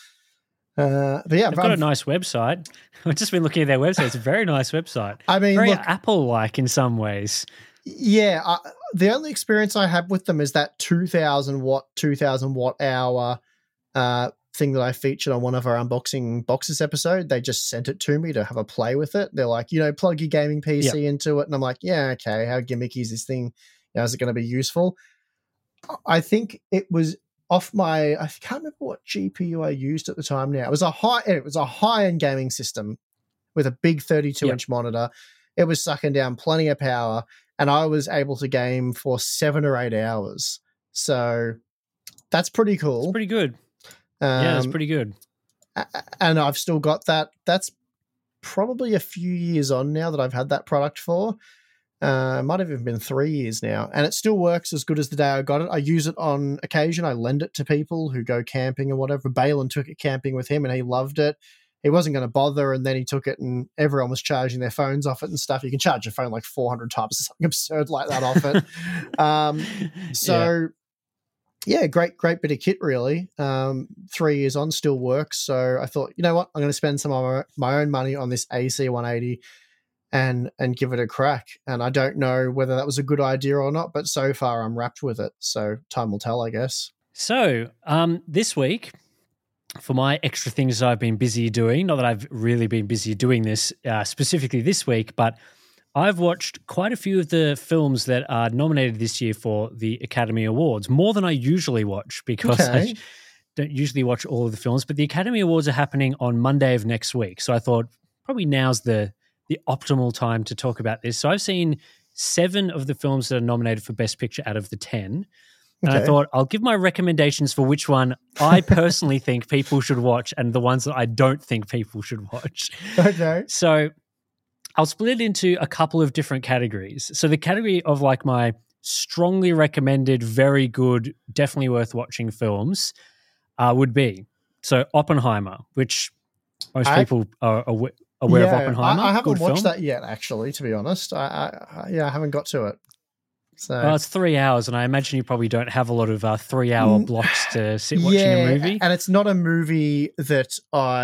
Uh, but yeah, They've got a I've- nice website. I've just been looking at their website. It's a very nice website. I mean, Very look, Apple-like in some ways. Yeah, I, the only experience I have with them is that two thousand watt, two thousand watt hour uh, thing that I featured on one of our unboxing boxes episode. They just sent it to me to have a play with it. They're like, you know, plug your gaming P C into it, and I'm like, yeah, okay. How gimmicky is this thing? You know, is it going to be useful? I think it was off my. I can't remember what G P U I used at the time. Now it was a high. It was a high end gaming system with a big thirty-two Yep. inch monitor. It was sucking down plenty of power. And I was able to game for seven or eight hours. So that's pretty cool. It's pretty good. um, Yeah, it's pretty good. a- And I've still got that. That's probably a few years on now that I've had that product for. Uh, it might have even been three years now. And it still works as good as the day I got it. I use it on occasion. I lend it to people who go camping or whatever. Balin took it camping with him and he loved it. He wasn't going to bother, and then he took it and everyone was charging their phones off it and stuff. You can charge your phone like four hundred times or something absurd like that off it. Um, So, yeah. great, great bit of kit, really. Um, three years on, still works. So I thought, you know what? I'm going to spend some of my, my own money on this A C one eighty and and give it a crack. And I don't know whether that was a good idea or not, but so far I'm wrapped with it. So time will tell, I guess. So um, this week, for my extra things that I've been busy doing, not that I've really been busy doing this uh, specifically this week, but I've watched quite a few of the films that are nominated this year for the Academy Awards, more than I usually watch because Okay. I don't usually watch all of the films. But the Academy Awards are happening on Monday of next week. So I thought probably now's the the optimal time to talk about this. So I've seen seven of the films that are nominated for Best Picture out of the ten. And Okay. I thought I'll give my recommendations for which one I personally think people should watch and the ones that I don't think people should watch. Okay. So I'll split it into a couple of different categories. So the category of like my strongly recommended, very good, definitely worth watching films uh, would be so Oppenheimer, which most I- people are awa- aware of Yeah, Oppenheimer. I, I haven't Good watched film. that yet, actually, to be honest. I, I, I yeah, I haven't got to it. So Well, it's three hours, and I imagine you probably don't have a lot of uh, three-hour Mm, blocks to sit watching yeah, a movie. and it's not a movie that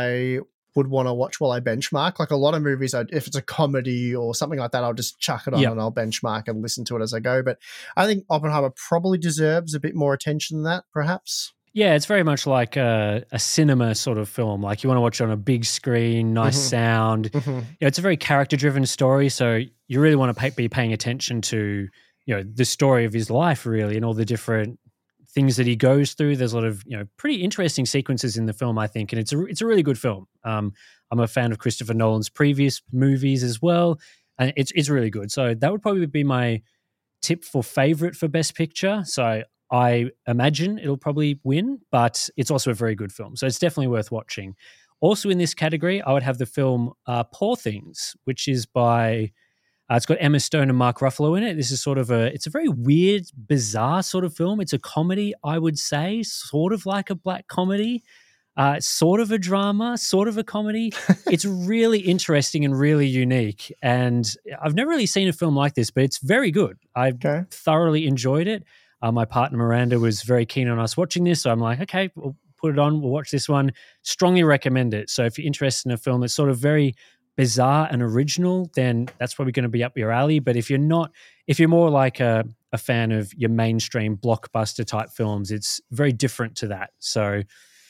I would want to watch while I benchmark. Like a lot of movies, I, if it's a comedy or something like that, I'll just chuck it on Yep. and I'll benchmark and listen to it as I go. But I think Oppenheimer probably deserves a bit more attention than that, perhaps. Yeah, it's very much like a, a cinema sort of film. Like you want to watch it on a big screen, nice Mhm. sound. Mhm. You know, it's a very character-driven story, so you really want to pay, be paying attention to, you know, the story of his life, really, and all the different things that he goes through. There's a lot of, you know, pretty interesting sequences in the film, I think, and it's a it's a really good film. Um, I'm a fan of Christopher Nolan's previous movies as well, and it's it's really good. So that would probably be my tip for favorite for Best Picture. So I imagine it'll probably win, but it's also a very good film. So it's definitely worth watching. Also in this category, I would have the film uh, Poor Things, which is by, uh, it's got Emma Stone and Mark Ruffalo in it. This is sort of a, it's a very weird, bizarre sort of film. It's a comedy, I would say, sort of like a black comedy. Uh, sort of a drama, sort of a comedy. It's really interesting and really unique. And I've never really seen a film like this, but it's very good. I Okay. thoroughly enjoyed it. Uh, my partner Miranda was very keen on us watching this. So I'm like, okay, we'll put it on. We'll watch this one. Strongly recommend it. So if you're interested in a film that's sort of very bizarre and original, then that's probably going to be up your alley. But if you're not, if you're more like a, a fan of your mainstream blockbuster type films, it's very different to that. So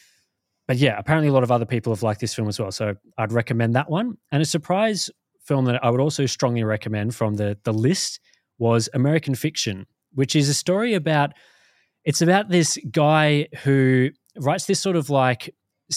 But yeah, apparently a lot of other people have liked this film as well. So I'd recommend that one. And a surprise film that I would also strongly recommend from the, the list was American Fiction, which is a story about, it's about this guy who writes this sort of like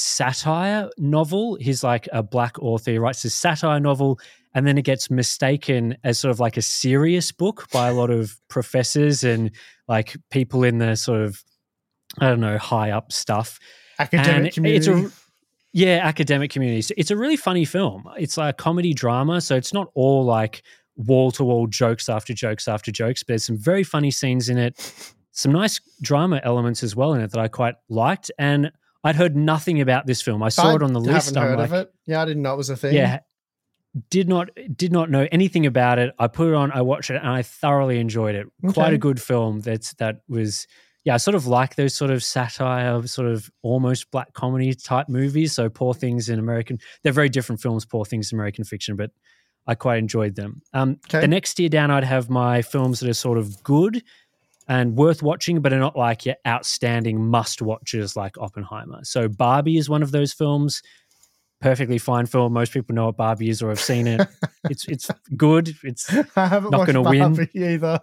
satire novel. He's like a black author. He writes this satire novel and then it gets mistaken as sort of like a serious book by a lot of professors and like people in the sort of, I don't know, high up stuff. Academic And community. It's a, yeah, academic community. So it's a really funny film. It's like a comedy drama, so it's not all like wall-to-wall jokes after jokes after jokes, but there's some very funny scenes in it, some nice drama elements as well in it that I quite liked. And I'd heard nothing about this film. I saw I it on the list. haven't I'm heard like, of it. Yeah, I didn't know it was a thing. yeah, did not did not know anything about it. I put it on, I watched it, and I thoroughly enjoyed it. Quite Okay. a good film. That's that was. Yeah, I sort of like those sort of satire, sort of almost black comedy type movies. So Poor Things in American, they're very different films, Poor Things in American Fiction, but I quite enjoyed them. Um, Okay. The next tier down, I'd have my films that are sort of good and worth watching, but are not like your outstanding must-watches like Oppenheimer. So Barbie is one of those films. Perfectly fine film. Most people know what Barbie is or have seen it. it's it's good. It's I haven't Not watched gonna win. Barbie either.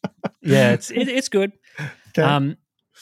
yeah, it's it, it's good. Okay. Um,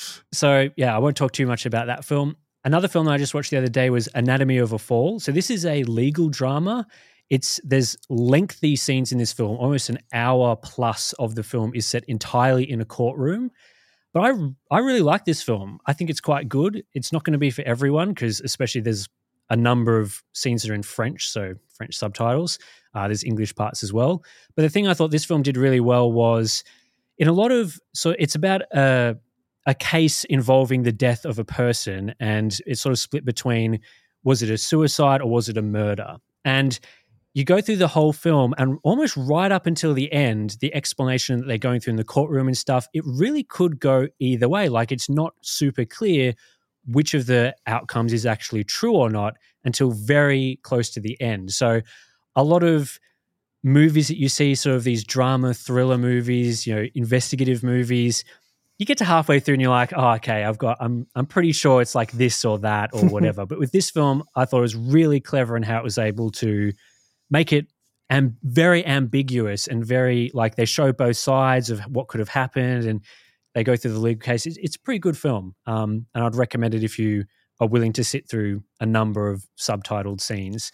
so yeah, I won't talk too much about that film. Another film that I just watched the other day was Anatomy of a Fall. So this is a legal drama. It's there's lengthy scenes in this film. Almost an hour plus of the film is set entirely in a courtroom. But I I really like this film. I think it's quite good. It's not going to be for everyone because especially there's a number of scenes that are in French, so French subtitles. Uh, there's English parts as well. But the thing I thought this film did really well was in a lot of, so it's about a, a case involving the death of a person and it's sort of split between was it a suicide or was it a murder? And you go through the whole film and almost right up until the end, the explanation that they're going through in the courtroom and stuff, it really could go either way. Like it's not super clear which of the outcomes is actually true or not until very close to the end. So a lot of movies that you see, sort of these drama thriller movies, you know, investigative movies, you get to halfway through and you're like, oh, okay, I've got, I'm, I'm pretty sure it's like this or that or whatever. But with this film, I thought it was really clever in how it was able to make it and very ambiguous and very like they show both sides of what could have happened and they go through the legal case. It's, it's a pretty good film, um, and I'd recommend it if you are willing to sit through a number of subtitled scenes.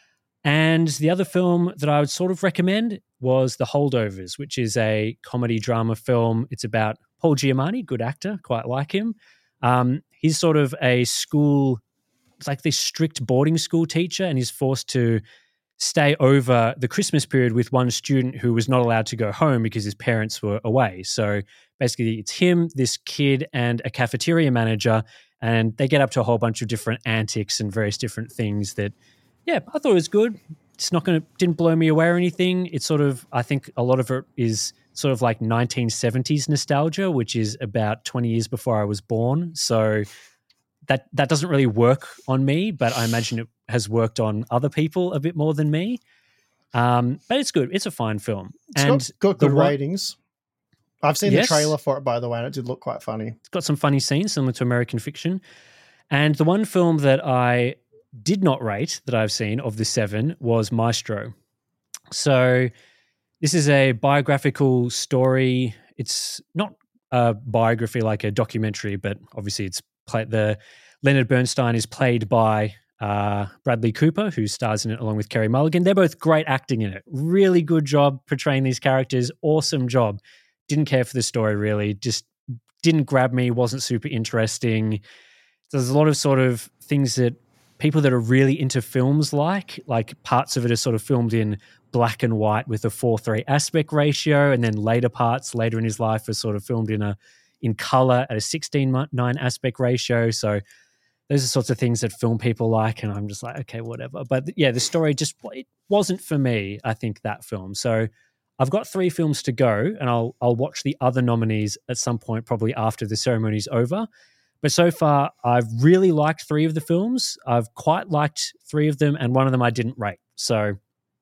And the other film that I would sort of recommend was The Holdovers, which is a comedy drama film. It's about Paul Giamatti, good actor, quite like him. Um, he's sort of a school, it's like this strict boarding school teacher, and he's forced to stay over the Christmas period with one student who was not allowed to go home because his parents were away. So basically it's him, this kid, and a cafeteria manager, and they get up to a whole bunch of different antics and various different things that, yeah, I thought it was good. It's not going to, didn't blow me away or anything. It's sort of, I think a lot of it is sort of like nineteen seventies nostalgia, which is about twenty years before I was born. So that that doesn't really work on me, but I imagine it has worked on other people a bit more than me. Um, but it's good. It's a fine film. It's and got, got good one, ratings. I've seen yes, the trailer for it, by the way, and it did look quite funny. It's got some funny scenes similar to American Fiction. And the one film that I did not rate that I've seen of the seven was Maestro. So this is a biographical story. It's not a biography like a documentary, but obviously it's play, the Leonard Bernstein is played by uh, Bradley Cooper, who stars in it along with Kerry Mulligan. They're both great acting in it. Really good job portraying these characters. Awesome job. Didn't care for the story really. Just didn't grab me. Wasn't super interesting. There's a lot of sort of things that people that are really into films like, like parts of it are sort of filmed in black and white with a four three aspect ratio, and then later parts later in his life are sort of filmed in a in color at a sixteen nine aspect ratio. So those are sorts of things that film people like, and I'm just like, okay, whatever. But yeah, the story just it wasn't for me, I think, that film. So I've got three films to go, and I'll I'll watch the other nominees at some point, probably after the ceremony's over. But so far, I've really liked three of the films. I've quite liked three of them, and one of them I didn't rate. So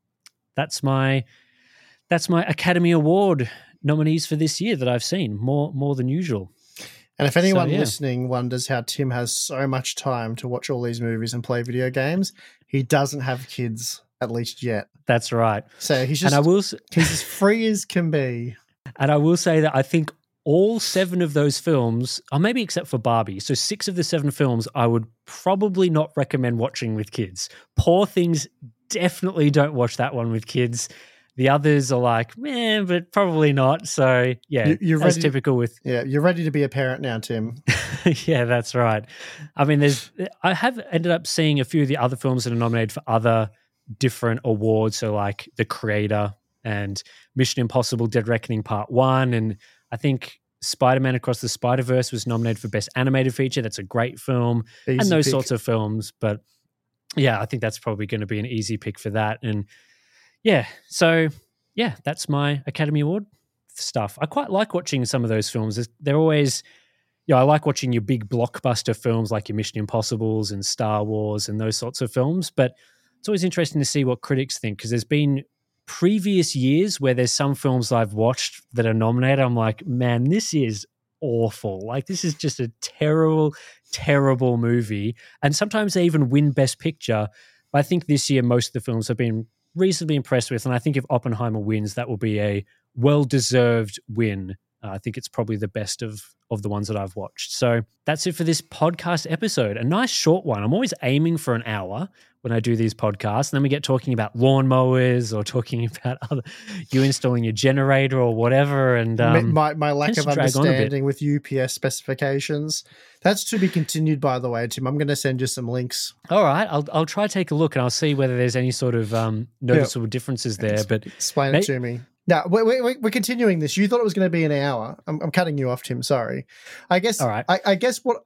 that's my that's my Academy Award nominees for this year that I've seen, more more than usual. And if anyone so, yeah. listening wonders how Tim has so much time to watch all these movies and play video games, he doesn't have kids, at least yet. That's right. So he's just and I will, he's as free as can be. And I will say that I think all seven of those films, or maybe except for Barbie, so six of the seven films I would probably not recommend watching with kids. Poor Things, definitely don't watch that one with kids. The others are like, man, but probably not. So, yeah, you're as ready, typical with... Yeah, you're ready to be a parent now, Tim. Yeah, that's right. I mean, there's. I have ended up seeing a few of the other films that are nominated for other different awards, so like The Creator and Mission Impossible Dead Reckoning Part one, and I think Spider-Man Across the Spider-Verse was nominated for Best Animated Feature. That's a great film. Easy and those pick. sorts of films. But yeah, I think that's probably going to be an easy pick for that. And yeah, so yeah, that's my Academy Award stuff. I quite like watching some of those films. They're always, you know, I like watching your big blockbuster films like your Mission Impossibles and Star Wars and those sorts of films. But it's always interesting to see what critics think, because there's been previous years where there's some films I've watched that are nominated. I'm like, man, this is awful. Like, this is just a terrible, terrible movie. And sometimes they even win Best Picture. But I think this year most of the films have been reasonably impressed with. And I think if Oppenheimer wins, that will be a well-deserved win. Uh, I think it's probably the best of, of the ones that I've watched. So that's it for this podcast episode. A nice short one. I'm always aiming for an hour when I do these podcasts. And then we get talking about lawnmowers or talking about other, you installing your generator or whatever. And um, my, my lack of understanding with U P S specifications. That's to be continued, by the way, Tim. I'm going to send you some links. All right. I'll I'll try to take a look and I'll see whether there's any sort of um, noticeable yeah. differences there. But explain may- it to me. No, we're, we're, we're continuing this. You thought it was going to be an hour. I'm, I'm cutting you off, Tim. Sorry. I guess. All right. I, I guess what.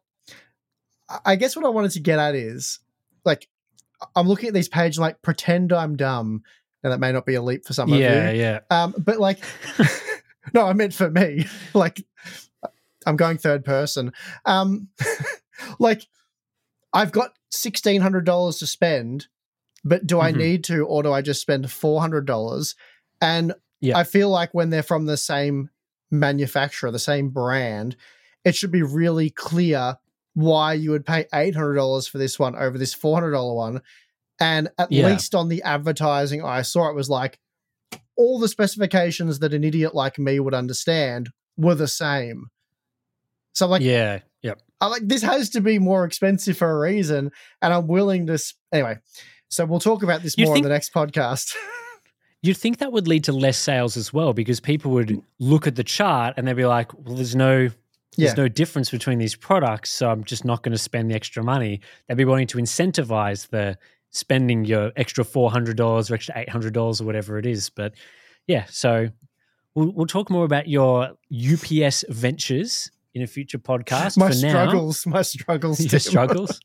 I guess what I wanted to get at is, like, I'm looking at these pages like, pretend I'm dumb. Now that may not be a leap for some yeah, of you. Yeah, yeah. Um, but like, no, I meant for me. Like, I'm going third person. Um, like, I've got sixteen hundred dollars to spend. but do I Mhm. need to, or do I just spend four hundred dollars? And Yeah. I feel like when they're from the same manufacturer, the same brand, it should be really clear why you would pay eight hundred dollars for this one over this four hundred dollars one. And at Yeah. least on the advertising I saw, it was like all the specifications that an idiot like me would understand were the same. So like, yeah. Yep. I'm like, this has to be more expensive for a reason, and I'm willing to. Sp- anyway, so we'll talk about this You more think- on the next podcast. You'd think that would lead to less sales as well, because people would look at the chart and they'd be like, well, there's no Yeah. there's no difference between these products, so I'm just not going to spend the extra money. They'd be wanting to incentivize the spending your extra four hundred dollars or extra eight hundred dollars or whatever it is. But yeah, so we'll, we'll talk more about your U P S ventures in a future podcast. my For now- struggles, my struggles, your Tim. struggles.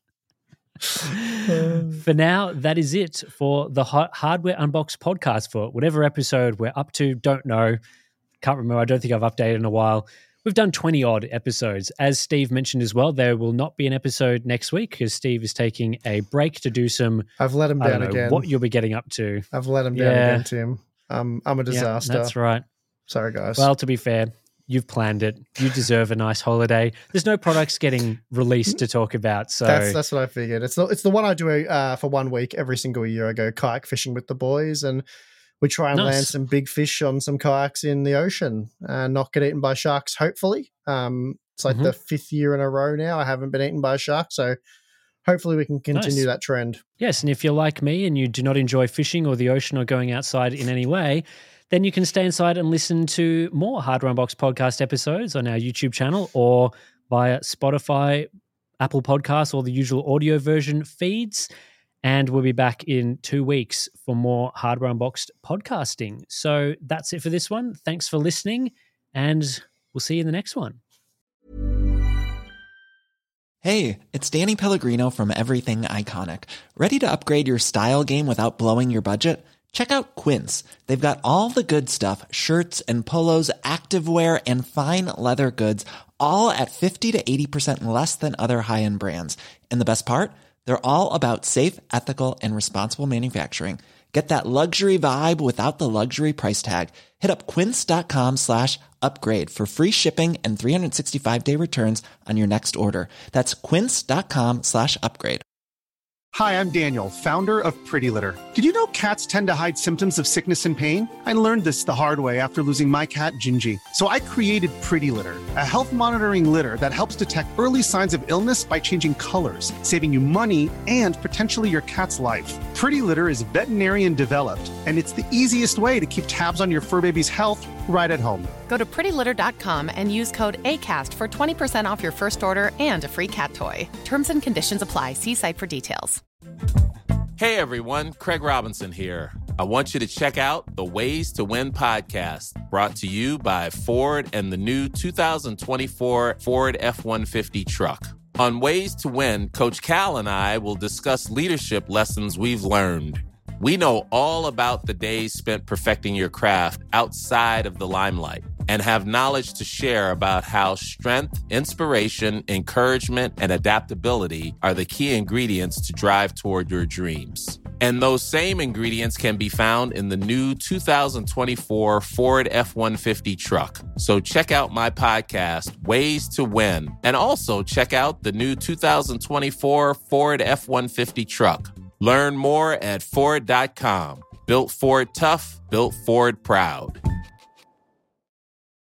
For now, that is it for the Hot Hardware Unboxed podcast. For whatever episode we're up to, don't know, can't remember. I don't think I've updated in a while. We've done twenty odd episodes. As Steve mentioned as well, there will not be an episode next week because Steve is taking a break to do some, I've let him I down don't know, again. what you'll be getting up to. I've let him down Yeah. again, Tim. Um, I'm a Yeah, disaster. that's right. Sorry, guys. Well, to be fair, you've planned it. You deserve a nice holiday. There's no products getting released to talk about. So that's that's what I figured. It's the it's the one I do uh, for one week every single year. I go kayak fishing with the boys, and we try and Nice. land some big fish on some kayaks in the ocean and not get eaten by sharks. Hopefully, um, it's like Mhm. the fifth year in a row now I haven't been eaten by a shark. So hopefully we can continue Nice. that trend. yes, and if you're like me and you do not enjoy fishing or the ocean or going outside in any way, then you can stay inside and listen to more Hardware Unboxed podcast episodes on our YouTube channel or via Spotify, Apple Podcasts, or the usual audio version feeds. And we'll be back in two weeks for more Hardware Unboxed podcasting. So that's it for this one. Thanks for listening, and we'll see you in the next one. Hey, it's Danny Pellegrino from Everything Iconic. Ready to upgrade your style game without blowing your budget? Check out Quince. They've got all the good stuff, shirts and polos, activewear, and fine leather goods, all at fifty to eighty percent less than other high-end brands. And the best part? They're all about safe, ethical, and responsible manufacturing. Get that luxury vibe without the luxury price tag. Hit up quince.com slash upgrade for free shipping and three sixty-five day returns on your next order. That's quince.com slash upgrade. Hi, I'm Daniel, founder of Pretty Litter. Did you know cats tend to hide symptoms of sickness and pain? I learned this the hard way after losing my cat, Gingy. So I created Pretty Litter, a health monitoring litter that helps detect early signs of illness by changing colors, saving you money and potentially your cat's life. Pretty Litter is veterinarian developed, and it's the easiest way to keep tabs on your fur baby's health right at home. Go to pretty litter dot com and use code ACAST for twenty percent off your first order and a free cat toy. Terms and conditions apply. See site for details. Hey everyone, Craig Robinson here. I want you to check out the Ways to Win podcast, brought to you by Ford and the new two thousand twenty-four Ford F one fifty truck. On Ways to Win, Coach Cal and I will discuss leadership lessons we've learned. We know all about the days spent perfecting your craft outside of the limelight and have knowledge to share about how strength, inspiration, encouragement, and adaptability are the key ingredients to drive toward your dreams. And those same ingredients can be found in the new two thousand twenty-four Ford F one fifty truck. So check out my podcast, Ways to Win, and also check out the new two thousand twenty-four Ford F one fifty truck. Learn more at Ford dot com. Built Ford tough, built Ford proud.